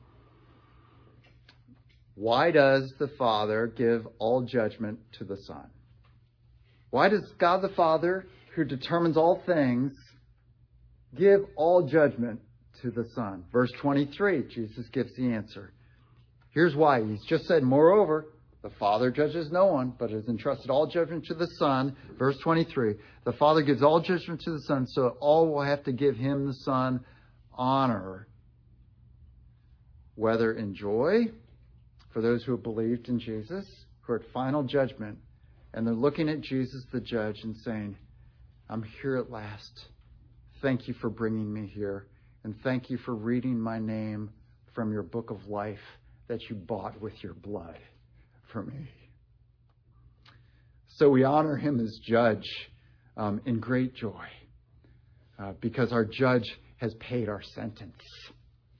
Speaker 1: Why does the Father give all judgment to the Son? Why does God the Father, who determines all things, give all judgment to the Son? Verse twenty-three, Jesus gives the answer. Here's why. He's just said, moreover, the Father judges no one, but has entrusted all judgment to the Son. Verse twenty-three, the Father gives all judgment to the Son, so all will have to give him, the Son, honor, whether in joy for those who have believed in Jesus, who are at final judgment, and they're looking at Jesus, the judge, and saying, I'm here at last. Thank you for bringing me here, and thank you for reading my name from your book of life that you bought with your blood for me. So we honor him as judge um, in great joy uh, because our judge has paid our sentence.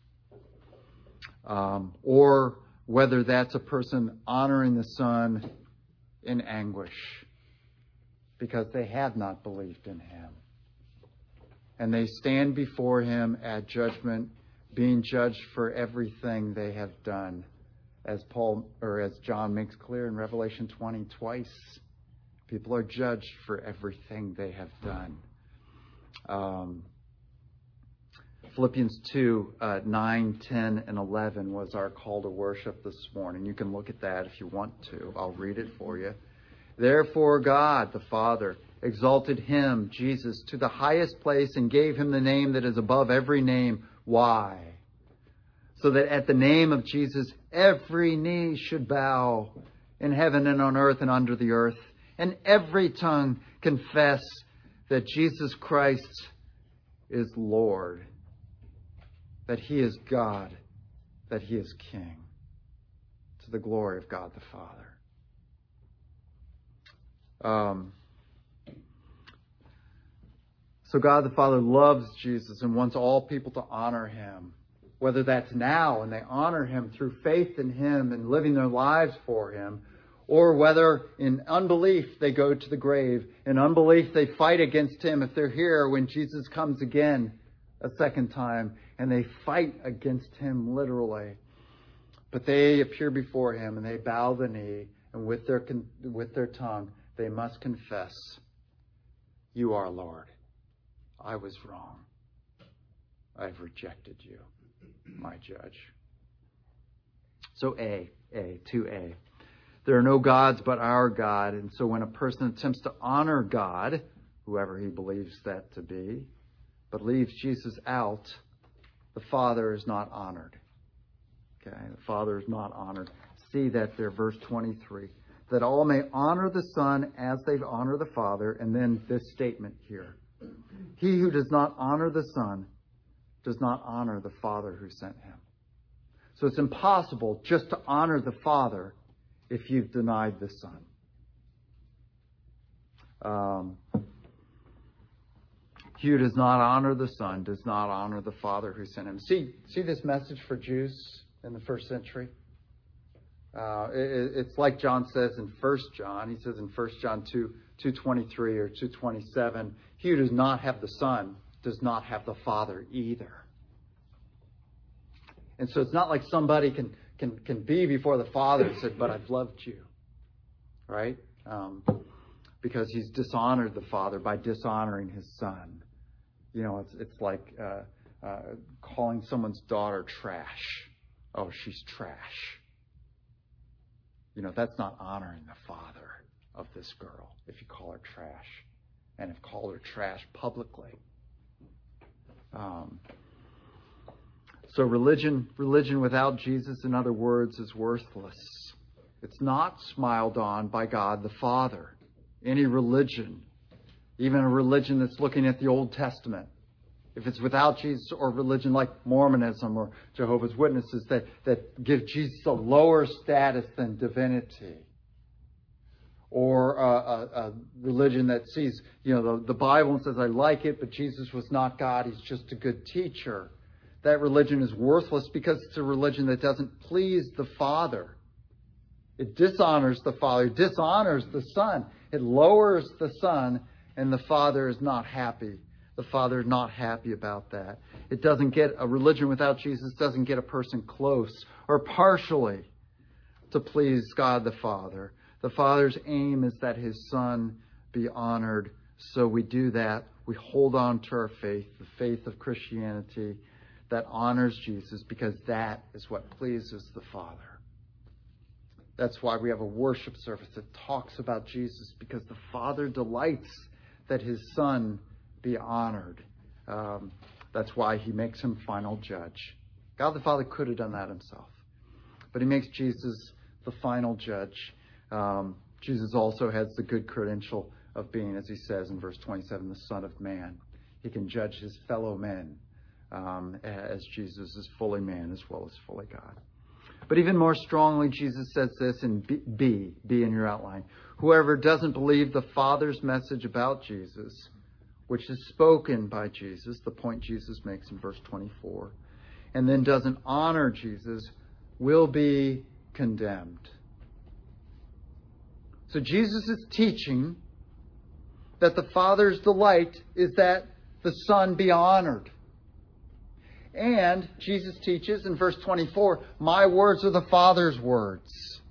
Speaker 1: Um, or whether that's a person honoring the Son in anguish because they have not believed in him. And they stand before him at judgment, being judged for everything they have done. As Paul, or as John makes clear in Revelation twenty twice, people are judged for everything they have done. Um, Philippians two, uh, nine, ten, and eleven was our call to worship this morning. You can look at that if you want to. I'll read it for you. Therefore God, the Father, exalted him, Jesus, to the highest place and gave him the name that is above every name. Why? So that at the name of Jesus, every knee should bow in heaven and on earth and under the earth, and every tongue confess that Jesus Christ is Lord, that he is God, that he is King, to the glory of God the Father. Um, so God the Father loves Jesus and wants all people to honor him, whether that's now and they honor him through faith in him and living their lives for him, or whether in unbelief they go to the grave. In unbelief they fight against him if they're here when Jesus comes again a second time, and they fight against him literally. But they appear before him and they bow the knee, and with their with their tongue they must confess, you are Lord. I was wrong. I've rejected you, my judge. So A, A, two A. There are no gods but our God. And so when a person attempts to honor God, whoever he believes that to be, but leaves Jesus out, the Father is not honored. Okay, the Father is not honored. See that there, verse twenty-three. That all may honor the Son as they honor the Father. And then this statement here. He who does not honor the Son does not honor the Father who sent him. So it's impossible just to honor the Father if you've denied the Son. Um, he who does not honor the Son does not honor the Father who sent him. See, see this message for Jews in the first century? Uh, it, it's like John says in First John. He says in First John two, two twenty-three or two twenty-seven, he who does not have the Son does not have the Father either. And so it's not like somebody can can can be before the Father and said, but I've loved you, right? Um, because he's dishonored the Father by dishonoring his Son. You know, it's it's like uh, uh, calling someone's daughter trash. Oh, she's trash. You know, that's not honoring the Father of this girl if you call her trash, and if called her trash publicly. Um, so religion, religion without Jesus, in other words, is worthless. It's not smiled on by God the Father. Any religion, even a religion that's looking at the Old Testament, if it's without Jesus, or religion like Mormonism or Jehovah's Witnesses that, that give Jesus a lower status than divinity, or a, a, a religion that sees, you know, the, the Bible and says, I like it, but Jesus was not God, he's just a good teacher. That religion is worthless because it's a religion that doesn't please the Father. It dishonors the Father, it dishonors the Son. It lowers the Son, and the Father is not happy. The Father is not happy about that. It doesn't get, a religion without Jesus doesn't get a person close or partially to please God the Father. The Father's aim is that his Son be honored. So we do that. We hold on to our faith, the faith of Christianity that honors Jesus, because that is what pleases the Father. That's why we have a worship service that talks about Jesus, because the Father delights that his Son be honored. Um, that's why he makes him final judge. God the Father could have done that himself, but he makes Jesus the final judge. Um, Jesus also has the good credential of being, as he says in verse twenty-seven, the Son of Man. He can judge his fellow men, um, as Jesus is fully man as well as fully God. But even more strongly, Jesus says this in B, B, B in your outline. Whoever doesn't believe the Father's message about Jesus, which is spoken by Jesus, the point Jesus makes in verse twenty-four, and then doesn't honor Jesus, will be condemned. So Jesus is teaching that the Father's delight is that the Son be honored. And Jesus teaches in verse twenty-four, my words are the Father's words.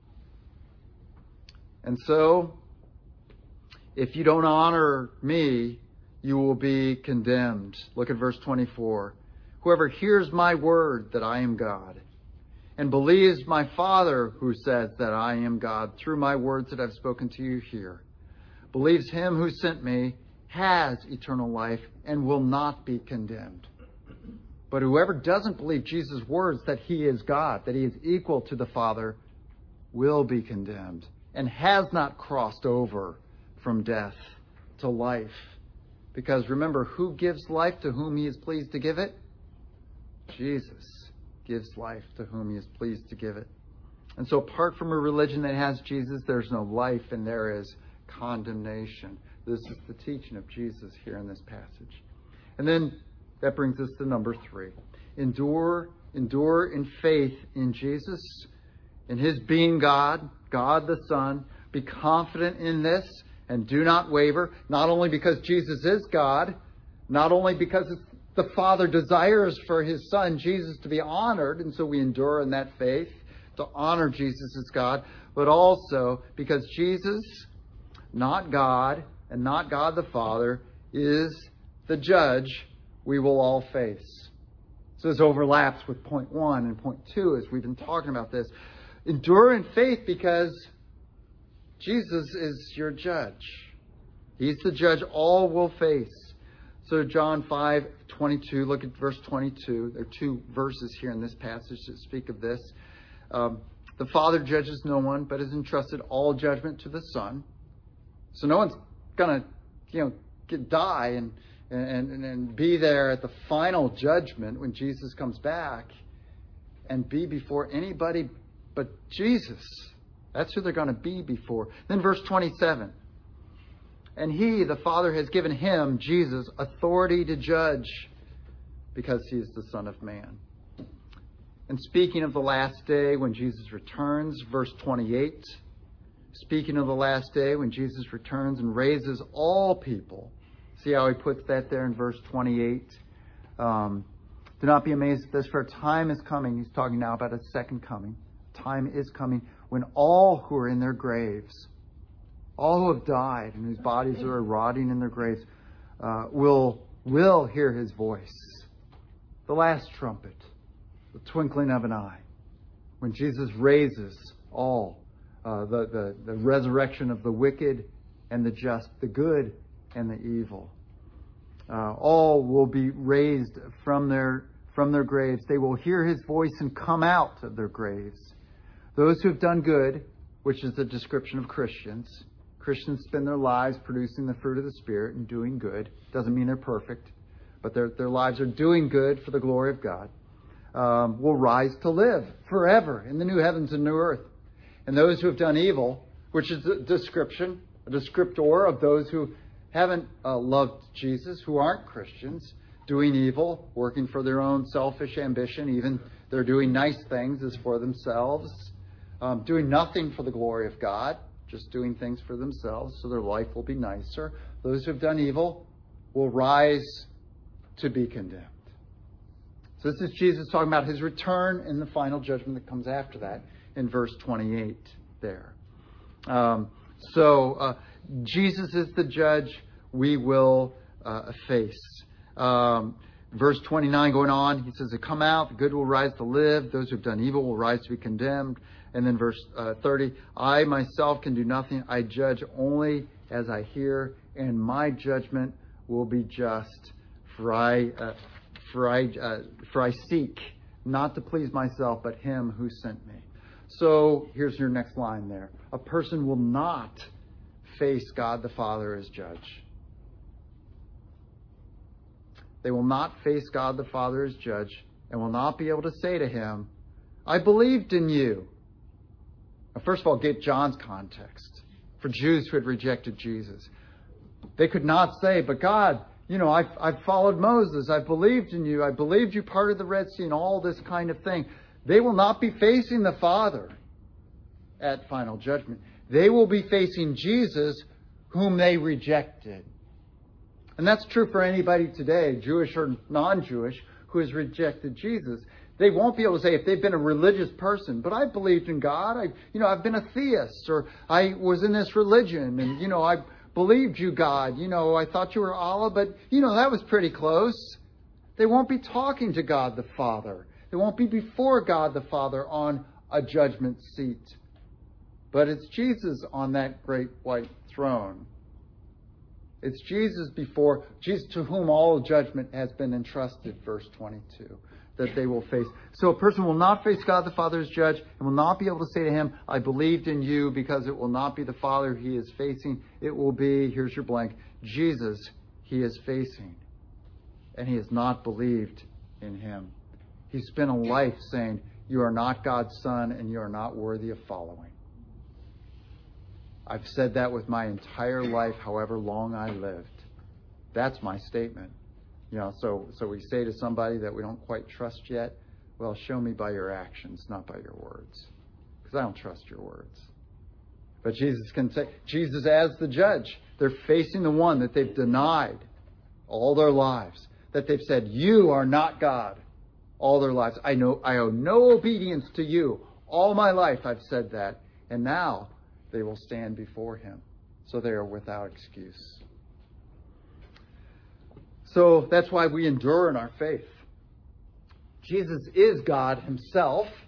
Speaker 1: And so, if you don't honor me, you will be condemned. Look at verse twenty-four. Whoever hears my word that I am God and believes my Father who says that I am God through my words that I've spoken to you here, believes him who sent me, has eternal life and will not be condemned. But whoever doesn't believe Jesus' words that he is God, that he is equal to the Father, will be condemned and has not crossed over from death to life. Because remember, who gives life to whom he is pleased to give it? Jesus gives life to whom he is pleased to give it. And so apart from a religion that has Jesus, there's no life and there is condemnation. This is the teaching of Jesus here in this passage. And then that brings us to number three. Endure, endure in faith in Jesus, in his being God, God the Son. Be confident in this and do not waver, not only because Jesus is God, not only because it's the Father desires for his Son, Jesus, to be honored, and so we endure in that faith to honor Jesus as God, but also because Jesus, not God, and not God the Father, is the judge we will all face. So this overlaps with point one and point two as we've been talking about this. Endure in faith because Jesus is your judge. He's the judge all will face. So John five twenty-two, look at verse twenty-two. There are two verses here in this passage that speak of this. Um, the Father judges no one, but has entrusted all judgment to the Son. So no one's going to, you know, get, die and, and, and be there at the final judgment when Jesus comes back and be before anybody but Jesus. That's who they're going to be before. Then verse twenty-seven. And he, the Father, has given him, Jesus, authority to judge because he is the Son of Man. And speaking of the last day when Jesus returns, verse twenty-eight, speaking of the last day when Jesus returns and raises all people. See how he puts that there in verse twenty-eight? Um, do not be amazed at this, for a time is coming. He's talking now about a second coming. Time is coming when all who are in their graves, all who have died and whose bodies are rotting in their graves, uh, will, will hear his voice. The last trumpet, the twinkling of an eye, when Jesus raises all, uh, the, the, the resurrection of the wicked and the just, the good and the evil. Uh, all will be raised from their, from their graves. They will hear his voice and come out of their graves. Those who have done good, which is the description of Christians. Christians spend their lives producing the fruit of the Spirit and doing good. Doesn't mean they're perfect, but their, their lives are doing good for the glory of God. Um, will rise to live forever in the new heavens and new earth. And those who have done evil, which is a description, a descriptor of those who haven't uh, loved Jesus, who aren't Christians, doing evil, working for their own selfish ambition, even they're doing nice things as for themselves, um, doing nothing for the glory of God, just doing things for themselves so their life will be nicer. Those who have done evil will rise to be condemned. So this is Jesus talking about his return and the final judgment that comes after that in verse twenty-eight there. Um, so uh, Jesus is the judge we will uh, face. Um, verse twenty-nine going on, he says, come out, the good will rise to live. Those who have done evil will rise to be condemned. And then verse uh, thirty, I myself can do nothing. I judge only as I hear, and my judgment will be just. For I, uh, for I, uh, for I seek not to please myself, but him who sent me. So here's your next line there. A person will not face God the Father as judge. They will not face God the Father as judge and will not be able to say to him, I believed in you. Now, first of all, get John's context. For Jews who had rejected Jesus, they could not say, but God, you know, I've, I've followed Moses. I've believed in you. I believed you parted the Red Sea and all this kind of thing. They will not be facing the Father at final judgment. They will be facing Jesus, whom they rejected. And that's true for anybody today, Jewish or non-Jewish, who has rejected Jesus. They won't be able to say, if they've been a religious person, but I believed in God. I, you know, I've been a theist, or I was in this religion, and, you know, I believed you, God. You know, I thought you were Allah, but, you know, that was pretty close. They won't be talking to God the Father. It won't be before God the Father on a judgment seat. But it's Jesus on that great white throne. It's Jesus before, Jesus to whom all judgment has been entrusted, verse twenty-two, that they will face. So a person will not face God the Father as judge and will not be able to say to him, I believed in you, because it will not be the Father he is facing. It will be, here's your blank, Jesus he is facing. And he has not believed in him. He spent a life saying, you are not God's son and you are not worthy of following. I've said that with my entire life, however long I lived. That's my statement. You know, so, so we say to somebody that we don't quite trust yet, well, show me by your actions, not by your words. Because I don't trust your words. But Jesus can say, Jesus as the judge, they're facing the one that they've denied all their lives. That they've said, you are not God all their lives. I know I owe no obedience to you. All my life I've said that. And now they will stand before him. So they are without excuse. So that's why we endure in our faith. Jesus is God himself.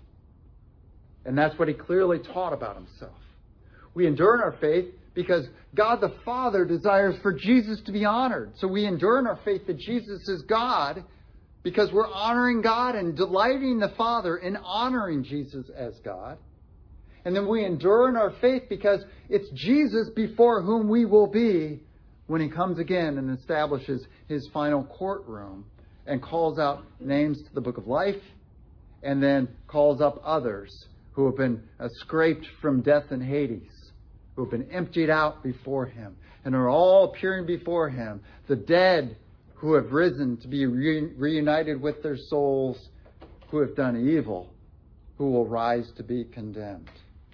Speaker 1: And that's what he clearly taught about himself. We endure in our faith because God the Father desires for Jesus to be honored. So we endure in our faith that Jesus is God because we're honoring God and delighting the Father in honoring Jesus as God. And then we endure in our faith because it's Jesus before whom we will be when he comes again and establishes his final courtroom and calls out names to the book of life and then calls up others who have been uh, scraped from death and Hades, who have been emptied out before him and are all appearing before him. The dead who have risen to be re- reunited with their souls who have done evil, who will rise to be condemned.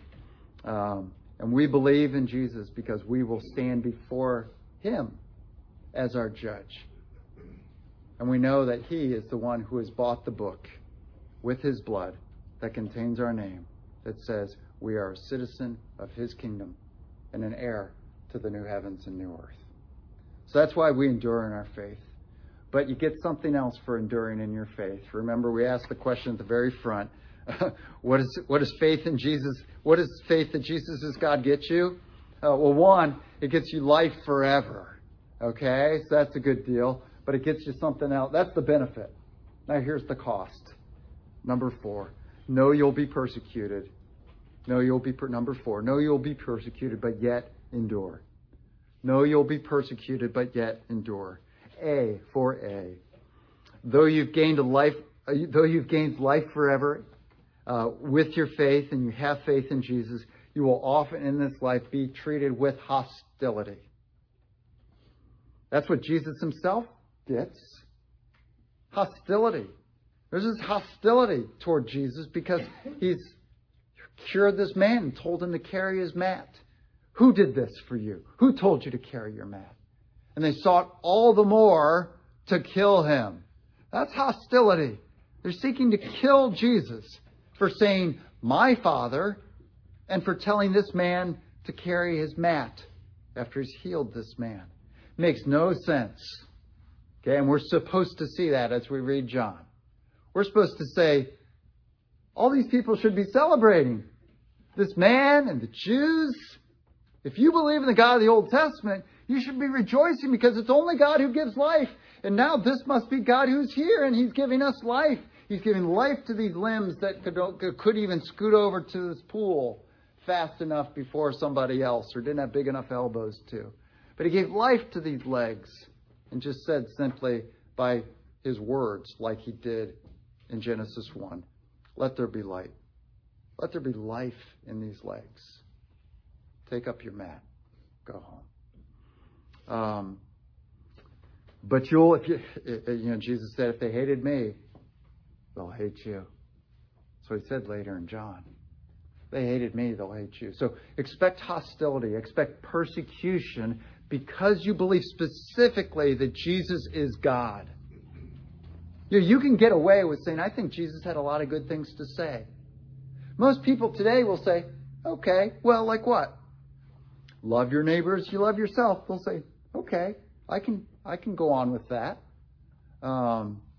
Speaker 1: Um, and we believe in Jesus because we will stand before him as our judge. And we know that he is the one who has bought the book with his blood that contains our name, that says we are a citizen of his kingdom and an heir to the new heavens and new earth. So that's why we endure in our faith. But you get something else for enduring in your faith. Remember, we asked the question at the very front. what is what is faith in Jesus? What does faith that Jesus is God get you? Uh, well, one, it gets you life forever. Okay, so that's a good deal. But it gets you something else. That's the benefit. Now here's the cost. Number four, know you'll be persecuted. No, you'll be per- number four. No, you'll be persecuted, but yet endure. No, you'll be persecuted, but yet endure. A for A. Though you've gained a life, uh, though you've gained life forever. Uh, with your faith and you have faith in Jesus, you will often in this life be treated with hostility. That's what Jesus himself gets. Hostility. There's this hostility toward Jesus because he's cured this man and told him to carry his mat. Who did this for you? Who told you to carry your mat? And they sought all the more to kill him. That's hostility. They're seeking to kill Jesus for saying, my Father, and for telling this man to carry his mat after he's healed this man. Makes no sense. Okay, and we're supposed to see that as we read John. We're supposed to say, all these people should be celebrating. This man and the Jews. If you believe in the God of the Old Testament, you should be rejoicing because it's only God who gives life. And now this must be God who's here and he's giving us life. He's giving life to these limbs that could, could even scoot over to this pool fast enough before somebody else or didn't have big enough elbows to. But he gave life to these legs and just said simply by his words, like he did in Genesis one, let there be light. Let there be life in these legs. Take up your mat. Go home. Um, but you'll, if you, you know, Jesus said, if they hated me, they'll hate you. So he said later in John, they hated me, they'll hate you. So expect hostility, expect persecution because you believe specifically that Jesus is God. You know, you can get away with saying, I think Jesus had a lot of good things to say. Most people today will say, okay, well, like what? Love your neighbors, you love yourself. They'll say, okay, I can, I can go on with that. Um,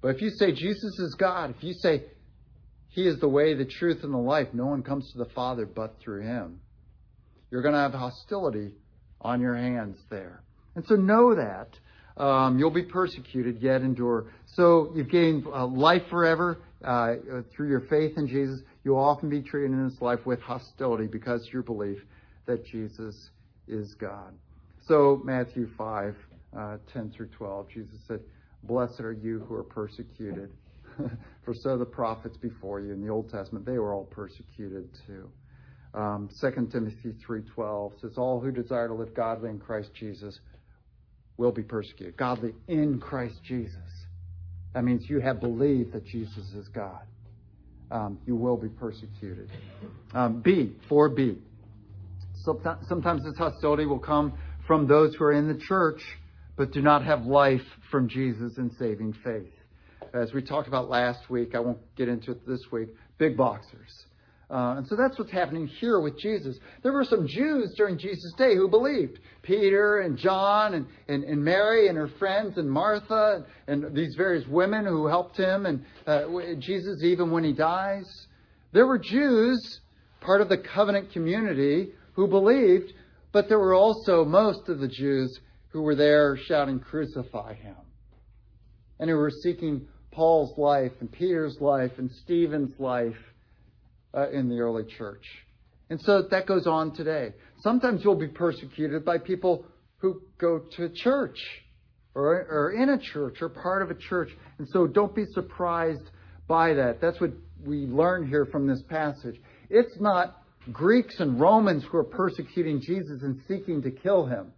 Speaker 1: But if you say Jesus is God, if you say he is the way, the truth, and the life, no one comes to the Father but through him, you're going to have hostility on your hands there. And so know that. Um, you'll be persecuted, yet endure. So you've gained uh, life forever uh, through your faith in Jesus. You'll often be treated in this life with hostility because of your belief that Jesus is God. So Matthew five, uh, ten through twelve, Jesus said, "Blessed are you who are persecuted, for so the prophets before you." In the Old Testament, they were all persecuted too. Um, Second Timothy three twelve says, "All who desire to live godly in Christ Jesus will be persecuted." Godly in Christ Jesus. That means you have believed that Jesus is God. Um, you will be persecuted. Um, B, four B. Sometimes this hostility will come from those who are in the church but do not have life from Jesus in saving faith. As we talked about last week, I won't get into it this week, big boxers. Uh, and so that's what's happening here with Jesus. There were some Jews during Jesus' day who believed. Peter and John and, and, and Mary and her friends and Martha and, and these various women who helped him and uh, Jesus even when he dies. There were Jews, part of the covenant community, who believed, but there were also most of the Jews who were there shouting, "Crucify him." And who were seeking Paul's life and Peter's life and Stephen's life uh, in the early church. And so that goes on today. Sometimes you'll be persecuted by people who go to church or, or in a church or part of a church. And so don't be surprised by that. That's what we learn here from this passage. It's not Greeks and Romans who are persecuting Jesus and seeking to kill him.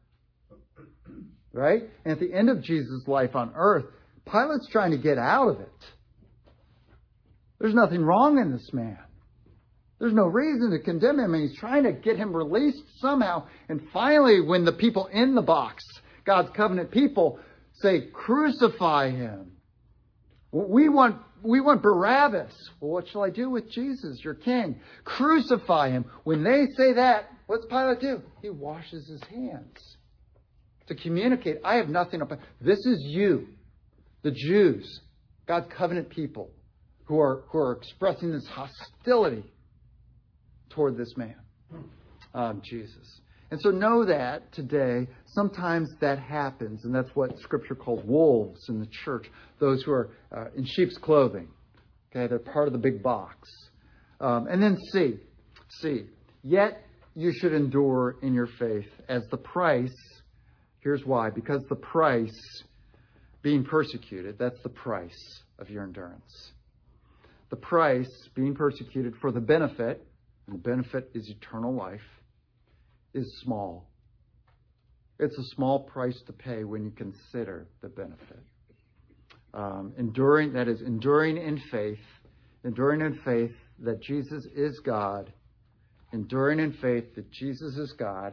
Speaker 1: Right? And at the end of Jesus' life on earth, Pilate's trying to get out of it. There's nothing wrong in this man. There's no reason to condemn him, and he's trying to get him released somehow. And finally, when the people in the box, God's covenant people, say, "Crucify him. We want, we want Barabbas." Well, what shall I do with Jesus, your king? Crucify him. When they say that, what's Pilate do? He washes his hands to communicate, I have nothing up. This is you, the Jews, God's covenant people, who are who are expressing this hostility toward this man, um, Jesus. And so know that today, sometimes that happens, and that's what Scripture calls wolves in the church, those who are uh, in sheep's clothing. Okay, they're part of the big box. Um, and then C, C, yet you should endure in your faith as the price. Here's why. Because the price, being persecuted, that's the price of your endurance. The price, being persecuted for the benefit, and the benefit is eternal life, is small. It's a small price to pay when you consider the benefit. Um, enduring, that is, enduring in faith, enduring in faith that Jesus is God, enduring in faith that Jesus is God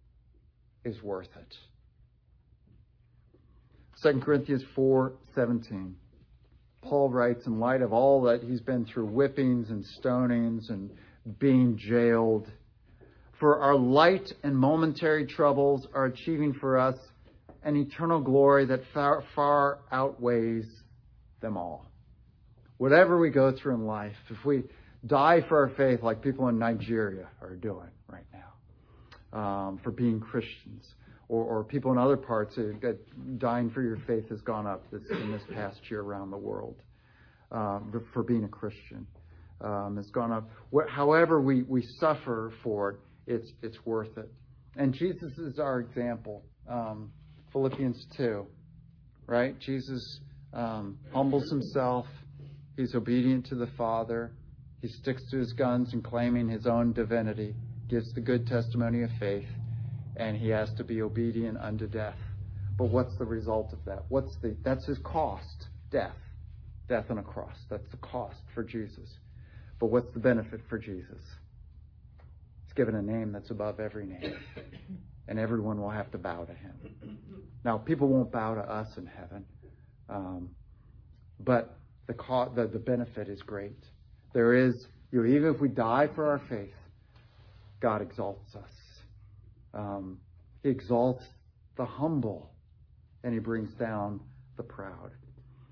Speaker 1: is worth it. Second Corinthians four seventeen. Paul writes, in light of all that he's been through, whippings and stonings and being jailed, for our light and momentary troubles are achieving for us an eternal glory that far, far outweighs them all. Whatever we go through in life, if we die for our faith like people in Nigeria are doing right now, um, for being Christians, or, or people in other parts that dying for your faith has gone up this, in this past year around the world, um, for being a Christian. Um, has gone up. What, however we, we suffer for it, it's, it's worth it. And Jesus is our example. Um, Philippians two, right? Jesus um, humbles himself. He's obedient to the Father. He sticks to his guns in claiming his own divinity, gives the good testimony of faith, and he has to be obedient unto death. But what's the result of that? What's the, that's his cost, death. Death on a cross. That's the cost for Jesus. But what's the benefit for Jesus? He's given a name that's above every name. And everyone will have to bow to him. Now, people won't bow to us in heaven. Um, but the, co- the the benefit is great. There is, you know, even if we die for our faith, God exalts us. Um, he exalts the humble, and he brings down the proud.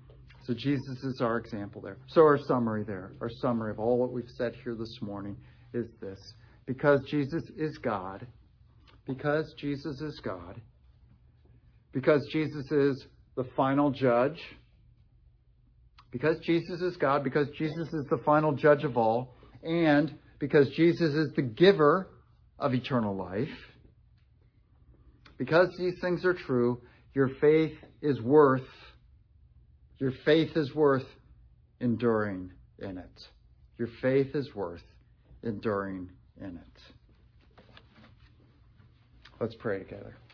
Speaker 1: So Jesus is our example there. So our summary there, our summary of all what we've said here this morning is this. Because Jesus is God, because Jesus is God, because Jesus is the final judge, because Jesus is God, because Jesus is the final judge of all, and because Jesus is the giver of eternal life, because these things are true, your faith is worth, your faith is worth enduring in it. Your faith is worth enduring in it. Let's pray together.